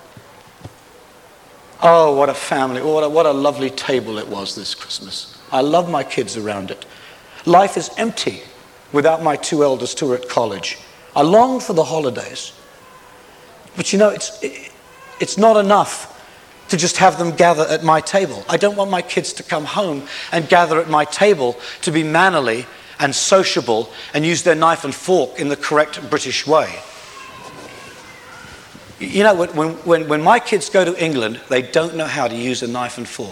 Oh, what a family, what a lovely table it was this Christmas. I love my kids around it. Life is empty without my 2 eldest who are at college. I long for the holidays. But you know, it's not enough to just have them gather at my table. I don't want my kids to come home and gather at my table to be mannerly and sociable and use their knife and fork in the correct British way. You know, when my kids go to England, they don't know how to use a knife and fork.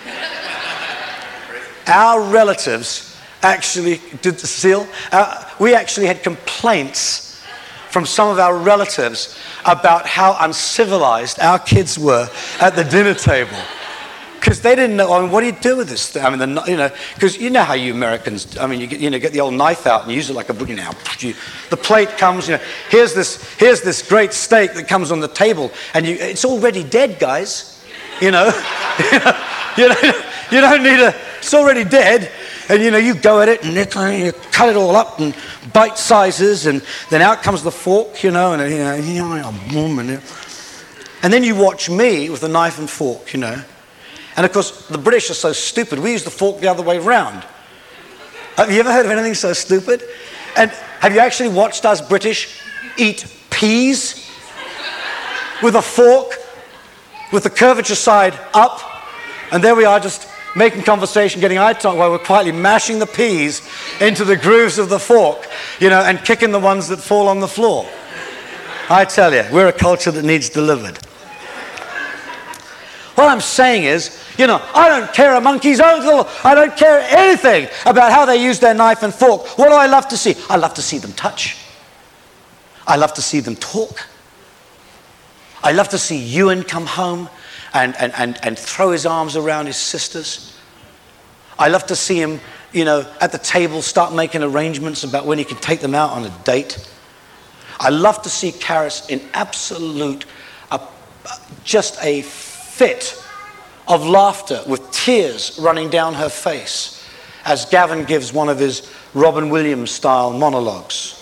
Our relatives actually did the seal. We actually had complaints from some of our relatives about how uncivilized our kids were at the dinner table, because they didn't know. I mean, what do you do with this thing? I mean, because you know how you Americans. I mean, you get the old knife out and use it like a the plate comes. Here's this great steak that comes on the table, and it's already dead, guys. You don't need a. It's already dead. And you go at it and you cut it all up in bite sizes, and then out comes the fork, and then you watch me with the knife and fork, And of course, the British are so stupid, we use the fork the other way around. Have you ever heard of anything so stupid? And have you actually watched us British eat peas with a fork, with the curvature side up? And there we are, just making conversation, getting eye contact while we're quietly mashing the peas into the grooves of the fork, and kicking the ones that fall on the floor. I tell you, we're a culture that needs delivered. What I'm saying is, I don't care a monkey's uncle. I don't care anything about how they use their knife and fork. What do I love to see? I love to see them touch. I love to see them talk. I love to see Ewan come home and throw his arms around his sisters. I love to see him, at the table start making arrangements about when he can take them out on a date. I love to see Karis in absolute, just a fit of laughter with tears running down her face as Gavin gives one of his Robin Williams style monologues.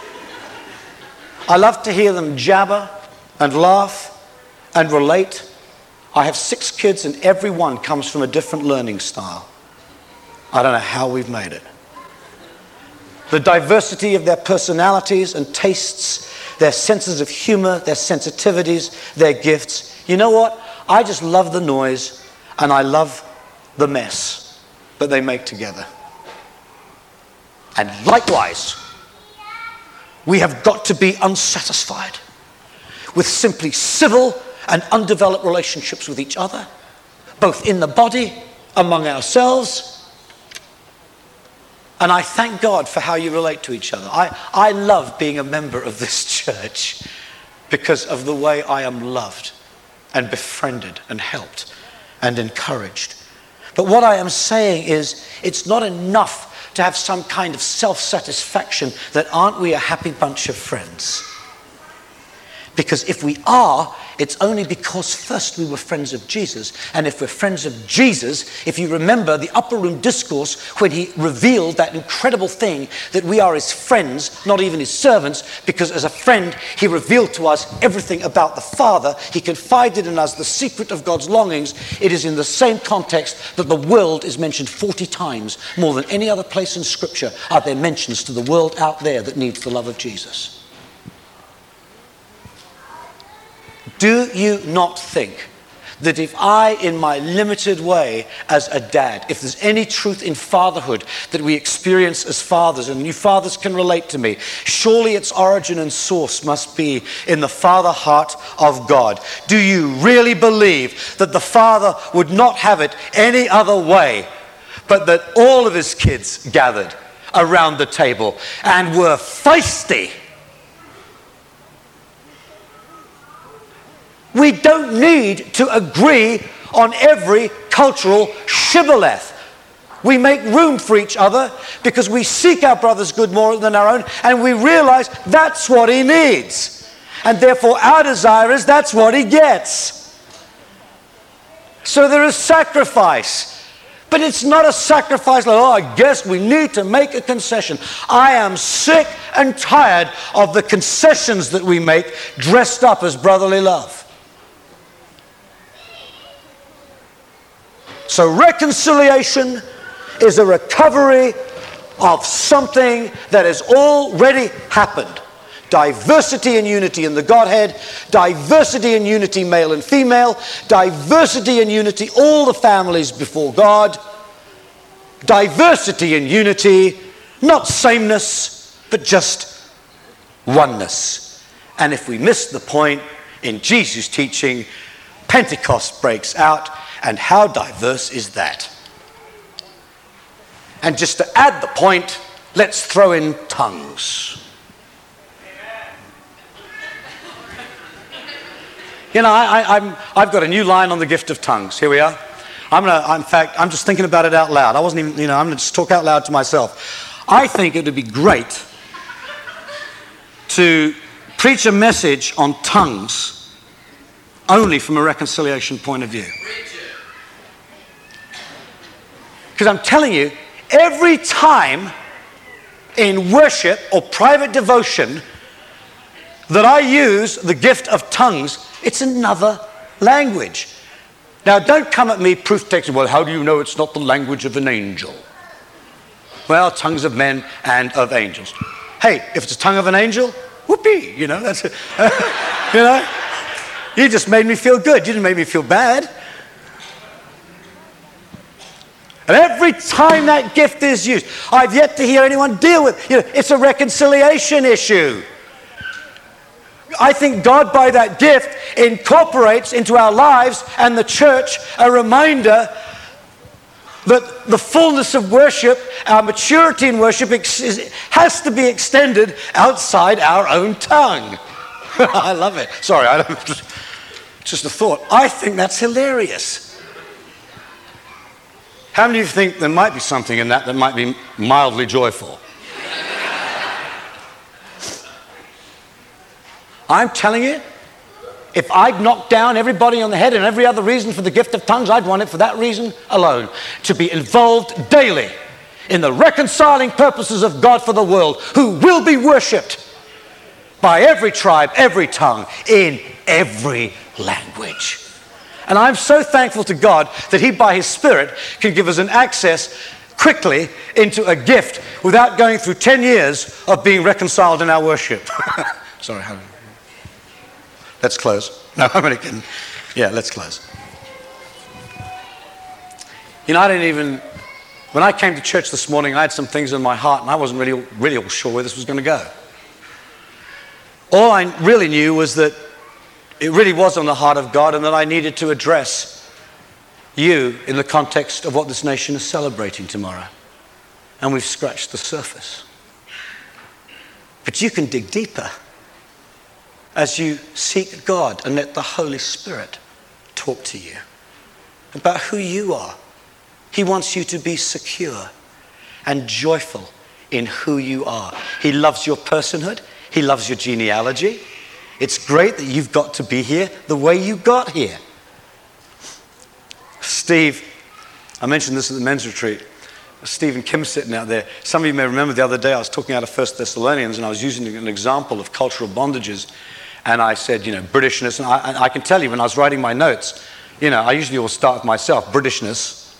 I love to hear them jabber and laugh and relate. I have 6 kids and every one comes from a different learning style. I don't know how we've made it. The diversity of their personalities and tastes, their senses of humor, their sensitivities, their gifts. You know what? I just love the noise and I love the mess that they make together. And likewise, we have got to be unsatisfied with simply civil and undeveloped relationships with each other, both in the body, among ourselves, And I thank God for how you relate to each other. I love being a member of this church because of the way I am loved and befriended and helped and encouraged. But what I am saying is, it's not enough to have some kind of self-satisfaction that aren't we a happy bunch of friends? Because if we are, it's only because first we were friends of Jesus. And if we're friends of Jesus, if you remember the upper room discourse when he revealed that incredible thing that we are his friends, not even his servants, because as a friend, he revealed to us everything about the Father. He confided in us the secret of God's longings. It is in the same context that the world is mentioned 40 times. More than any other place in Scripture are there mentions to the world out there that needs the love of Jesus. Do you not think that if I, in my limited way as a dad, if there's any truth in fatherhood that we experience as fathers, and you fathers can relate to me, surely its origin and source must be in the father heart of God. Do you really believe that the Father would not have it any other way, but that all of his kids gathered around the table and were feisty? We don't need to agree on every cultural shibboleth. We make room for each other because we seek our brother's good more than our own, and we realize that's what he needs. And therefore our desire is that's what he gets. So there is sacrifice. But it's not a sacrifice like, oh, I guess we need to make a concession. I am sick and tired of the concessions that we make dressed up as brotherly love. So reconciliation is a recovery of something that has already happened. Diversity and unity in the Godhead, diversity and unity male and female, diversity and unity all the families before God, diversity and unity, not sameness, but just oneness. And if we miss the point in Jesus' teaching, Pentecost breaks out, and how diverse is that? And just to add the point, let's throw in tongues. You know, I've got a new line on the gift of tongues. Here we are. In fact, I'm just thinking about it out loud. I wasn't even, I'm going to just talk out loud to myself. I think it would be great to preach a message on tongues only from a reconciliation point of view. Because I'm telling you, every time in worship or private devotion that I use the gift of tongues, it's another language. Now, don't come at me proof texting, well, how do you know it's not the language of an angel? Well, tongues of men and of angels. Hey, if it's a tongue of an angel, whoopee, that's it. You just made me feel good. You didn't make me feel bad. And every time that gift is used, I've yet to hear anyone deal with it's a reconciliation issue. I think God, by that gift, incorporates into our lives and the church a reminder that the fullness of worship, our maturity in worship, has to be extended outside our own tongue. I love it. Sorry, just a thought. I think that's hilarious. How many of you think there might be something in that might be mildly joyful? I'm telling you, if I'd knock down everybody on the head and every other reason for the gift of tongues, I'd want it for that reason alone. To be involved daily in the reconciling purposes of God for the world, who will be worshipped by every tribe, every tongue, in every language. And I'm so thankful to God that He, by His Spirit, can give us an access quickly into a gift without going through 10 years of being reconciled in our worship. Sorry, let's close. No, I'm only kidding. Yeah, let's close. When I came to church this morning, I had some things in my heart and I wasn't really all sure where this was going to go. All I really knew was that it really was on the heart of God and that I needed to address you in the context of what this nation is celebrating tomorrow. and we've scratched the surface. But you can dig deeper as you seek God and let the Holy Spirit talk to you about who you are. He wants you to be secure and joyful in who you are. He loves your personhood. He loves your genealogy. It's great that you've got to be here the way you got here. Steve, I mentioned this at the men's retreat. Steve and Kim sitting out there. Some of you may remember the other day I was talking out of 1 Thessalonians and I was using an example of cultural bondages. And I said, Britishness. And I can tell you when I was writing my notes, I usually will start with myself. Britishness,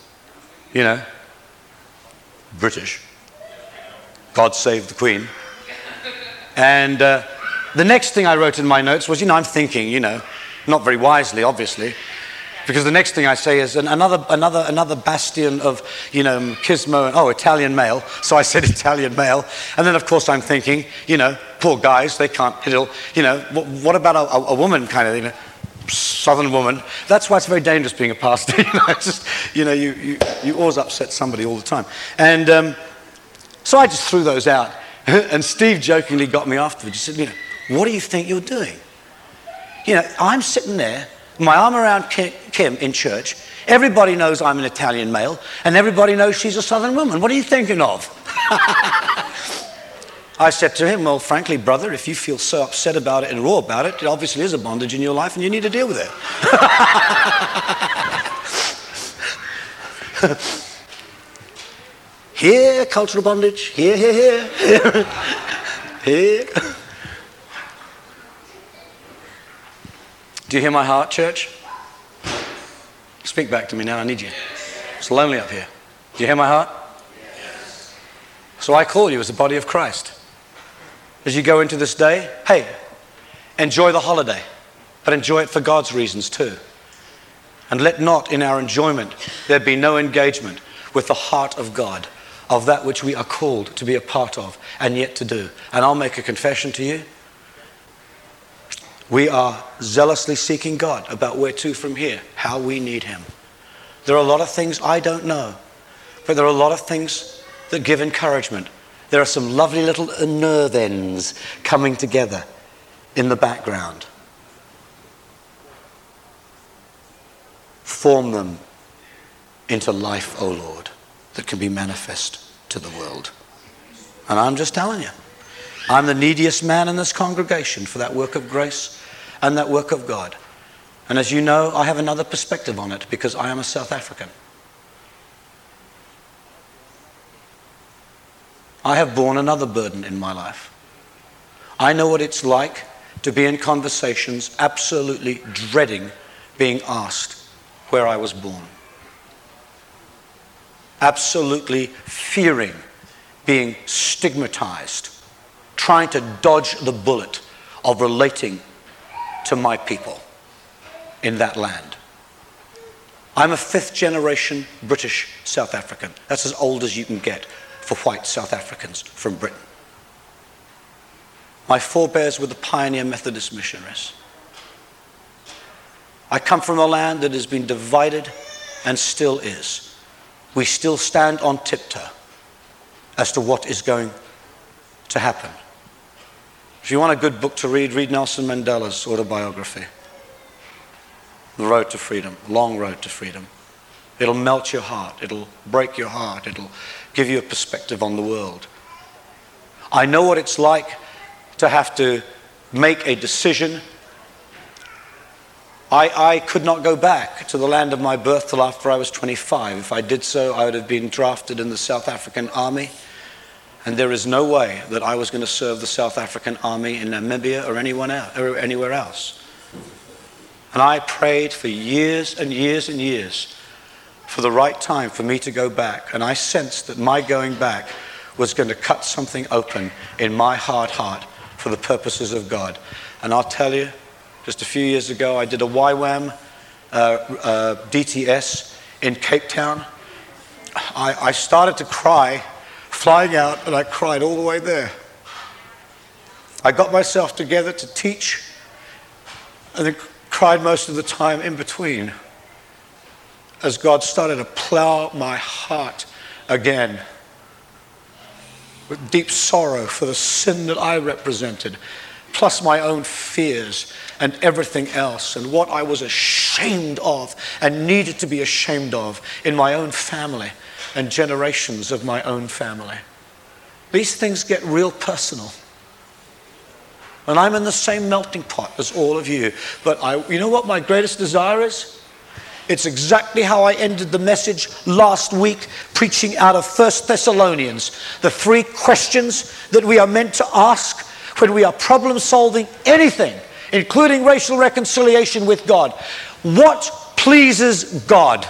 British. God save the Queen. And the next thing I wrote in my notes was, I'm thinking, not very wisely, obviously. Because the next thing I say is another bastion of, machismo, Italian male. So I said Italian male. And then, of course, I'm thinking, poor guys, they can't, what about a woman kind of, Southern woman? That's why it's very dangerous being a pastor. You always upset somebody all the time. And so I just threw those out. And Steve jokingly got me afterwards. He said, what do you think you're doing? I'm sitting there, my arm around Kim in church. Everybody knows I'm an Italian male, and everybody knows she's a Southern woman. What are you thinking of? I said to him, well, frankly, brother, if you feel so upset about it and raw about it, it obviously is a bondage in your life, and you need to deal with it. Here, cultural bondage. Here. Here. Do you hear my heart, church? Speak back to me now, I need you. It's lonely up here. Do you hear my heart? Yes. So I call you as the body of Christ. As you go into this day, hey, enjoy the holiday, but enjoy it for God's reasons too. And let not in our enjoyment there be no engagement with the heart of God, of that which we are called to be a part of and yet to do. And I'll make a confession to you. We are zealously seeking God about where to from here, how we need him. There are a lot of things I don't know, but there are a lot of things that give encouragement. There are some lovely little nerve ends coming together in the background. Form them into life, O Lord, that can be manifest to the world. And I'm just telling you, I'm the neediest man in this congregation for that work of grace and that work of God. And as you know, I have another perspective on it because I am a South African. I have borne another burden in my life. I know what it's like to be in conversations absolutely dreading being asked where I was born. Absolutely fearing being stigmatized, trying to dodge the bullet of relating to my people in that land. I'm a 5th generation British South African. That's as old as you can get for white South Africans from Britain. My forebears were the pioneer Methodist missionaries. I come from a land that has been divided and still is. We still stand on tiptoe as to what is going to happen. If you want a good book to read, read Nelson Mandela's autobiography. The Road to Freedom, Long Road to Freedom. It'll melt your heart. It'll break your heart. It'll give you a perspective on the world. I know what it's like to have to make a decision. I could not go back to the land of my birth till after I was 25. If I did so, I would have been drafted in the South African Army. And there is no way that I was going to serve the South African Army in Namibia or anywhere else. And I prayed for years and years and years for the right time for me to go back. And I sensed that my going back was going to cut something open in my hard heart for the purposes of God. And I'll tell you, just a few years ago, I did a YWAM DTS in Cape Town. I started to cry flying out, and I cried all the way there. I got myself together to teach, and then cried most of the time in between as God started to plow my heart again with deep sorrow for the sin that I represented, plus my own fears and everything else, and what I was ashamed of and needed to be ashamed of in my own family and generations of my own family. These things get real personal. And I'm in the same melting pot as all of you. But you know what my greatest desire is? It's exactly how I ended the message last week, preaching out of 1 Thessalonians. The 3 questions that we are meant to ask when we are problem solving anything, including racial reconciliation with God. What pleases God?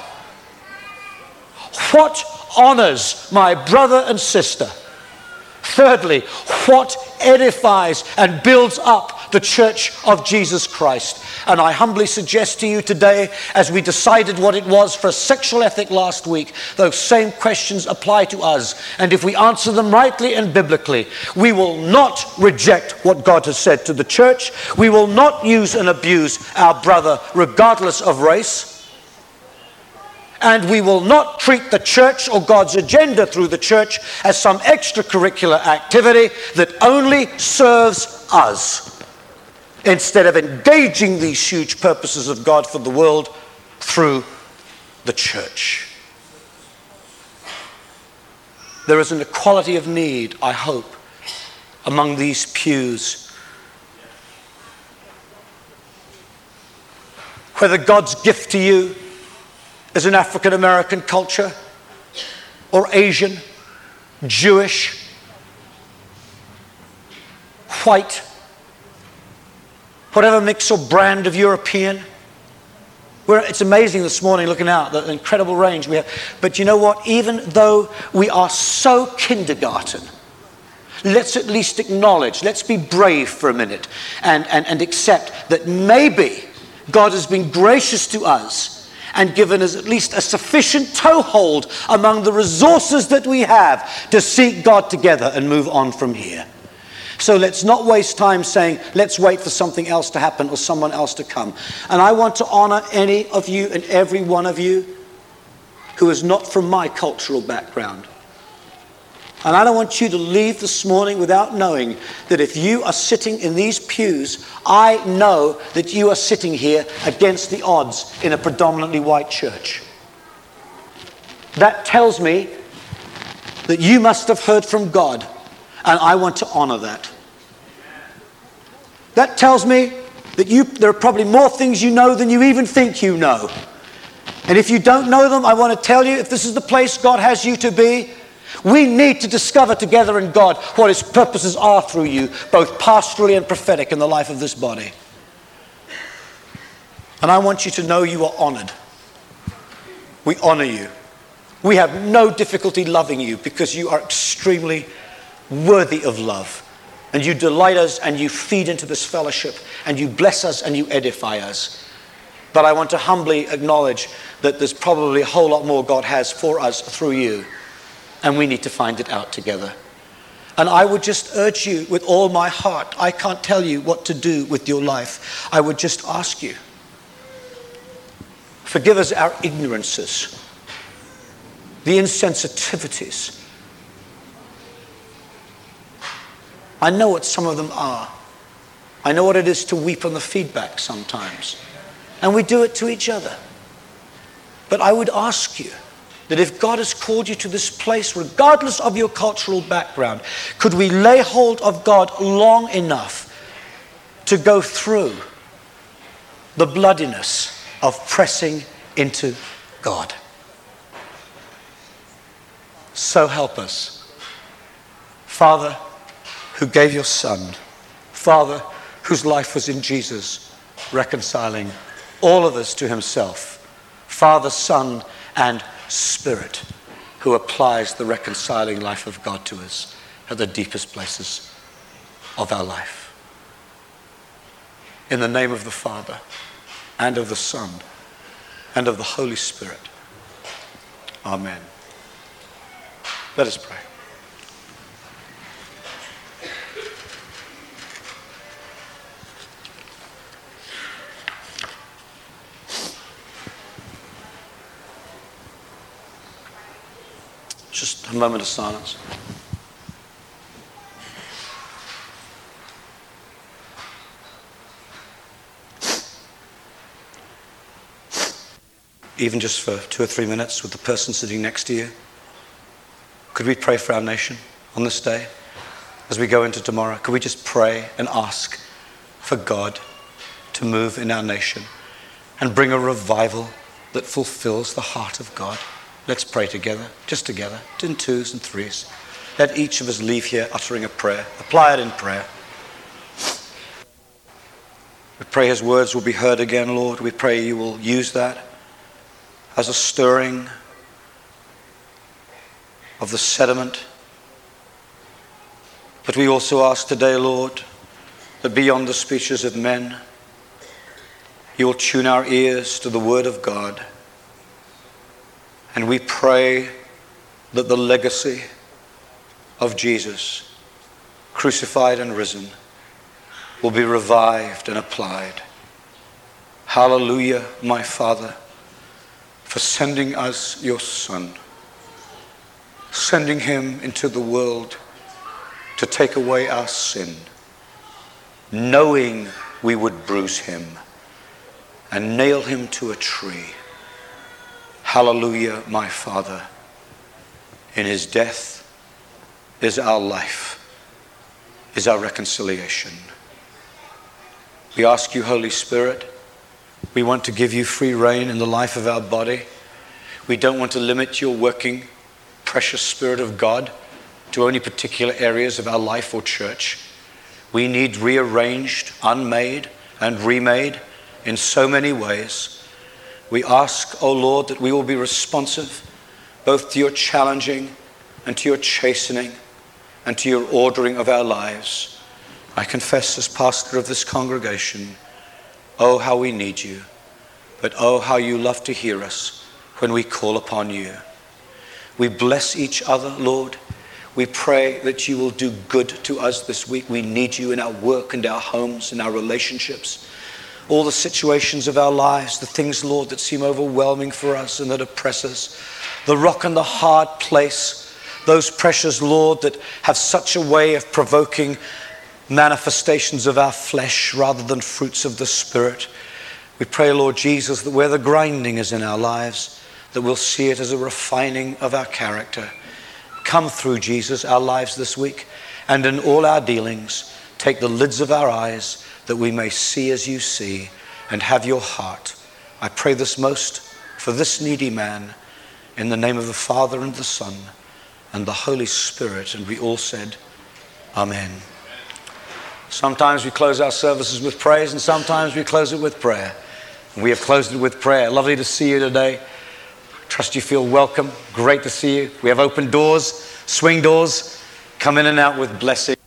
What honors my brother and sister? Thirdly, what edifies and builds up the church of Jesus Christ? And I humbly suggest to you today, as we decided what it was for sexual ethic last week, those same questions apply to us. And if we answer them rightly and biblically, we will not reject what God has said to the church. We will not use and abuse our brother regardless of race. And we will not treat the church or God's agenda through the church as some extracurricular activity that only serves us, instead of engaging these huge purposes of God for the world through the church. There is an equality of need, I hope, among these pews. Whether God's gift to you is an African American culture, or Asian, Jewish, white, whatever mix or brand of European. It's amazing this morning looking out, the incredible range we have. But you know what? Even though we are so kindergarten, let's at least acknowledge, let's be brave for a minute and accept that maybe God has been gracious to us and given us at least a sufficient toehold among the resources that we have to seek God together and move on from here. So let's not waste time saying, let's wait for something else to happen or someone else to come. And I want to honor any of you and every one of you who is not from my cultural background. And I don't want you to leave this morning without knowing that if you are sitting in these pews, I know that you are sitting here against the odds in a predominantly white church. That tells me that you must have heard from God, and I want to honor that. That tells me that there are probably more things you know than you even think you know. And if you don't know them, I want to tell you, if this is the place God has you to be, we need to discover together in God what His purposes are through you, both pastorally and prophetic in the life of this body. And I want you to know you are honored. We honor you. We have no difficulty loving you because you are extremely worthy of love. And you delight us and you feed into this fellowship and you bless us and you edify us. But I want to humbly acknowledge that there's probably a whole lot more God has for us through you. And we need to find it out together. And I would just urge you with all my heart, I can't tell you what to do with your life. I would just ask you, forgive us our ignorances, the insensitivities. I know what some of them are. I know what it is to weep on the feedback sometimes. And we do it to each other. But I would ask you, that if God has called you to this place, regardless of your cultural background, could we lay hold of God long enough to go through the bloodiness of pressing into God? So help us. Father, who gave your Son, Father, whose life was in Jesus, reconciling all of us to Himself, Father, Son, and Spirit, who applies the reconciling life of God to us at the deepest places of our life. In the name of the Father, and of the Son, and of the Holy Spirit. Amen. Let us pray. Just a moment of silence. even just for 2 or 3 minutes with the person sitting next to you? Could we pray for our nation on this day as we go into tomorrow? Could we just pray and ask for God to move in our nation and bring a revival that fulfills the heart of God? Let's pray together, just together, in 2s and 3s. Let each of us leave here uttering a prayer. Apply it in prayer. We pray his words will be heard again, Lord. We pray you will use that as a stirring of the sediment. But we also ask today, Lord, that beyond the speeches of men, you will tune our ears to the word of God. And we pray that the legacy of Jesus, crucified and risen, will be revived and applied. Hallelujah, my Father, for sending us your Son, sending him into the world to take away our sin, knowing we would bruise him and nail him to a tree. Hallelujah, my Father. In his death is our life, is our reconciliation. We ask you, Holy Spirit, we want to give you free reign in the life of our body. We don't want to limit your working, precious Spirit of God to only particular areas of our life or church. We need rearranged, unmade, and remade in so many ways. We ask, O Lord, that we will be responsive both to your challenging and to your chastening and to your ordering of our lives. I confess as pastor of this congregation, oh, how we need you, but oh, how you love to hear us when we call upon you. We bless each other, Lord. We pray that you will do good to us this week. We need you in our work and our homes and our relationships. All the situations of our lives, the things, Lord, that seem overwhelming for us and that oppress us. The rock and the hard place, those pressures, Lord, that have such a way of provoking manifestations of our flesh rather than fruits of the Spirit. We pray, Lord Jesus, that where the grinding is in our lives, that we'll see it as a refining of our character. Come through, Jesus, our lives this week, and in all our dealings, take the lids of our eyes that we may see as you see and have your heart. I pray this most for this needy man in the name of the Father and the Son and the Holy Spirit. And we all said, Amen. Sometimes we close our services with praise and sometimes we close it with prayer. And we have closed it with prayer. Lovely to see you today. Trust you feel welcome. Great to see you. We have open doors, swing doors. Come in and out with blessing.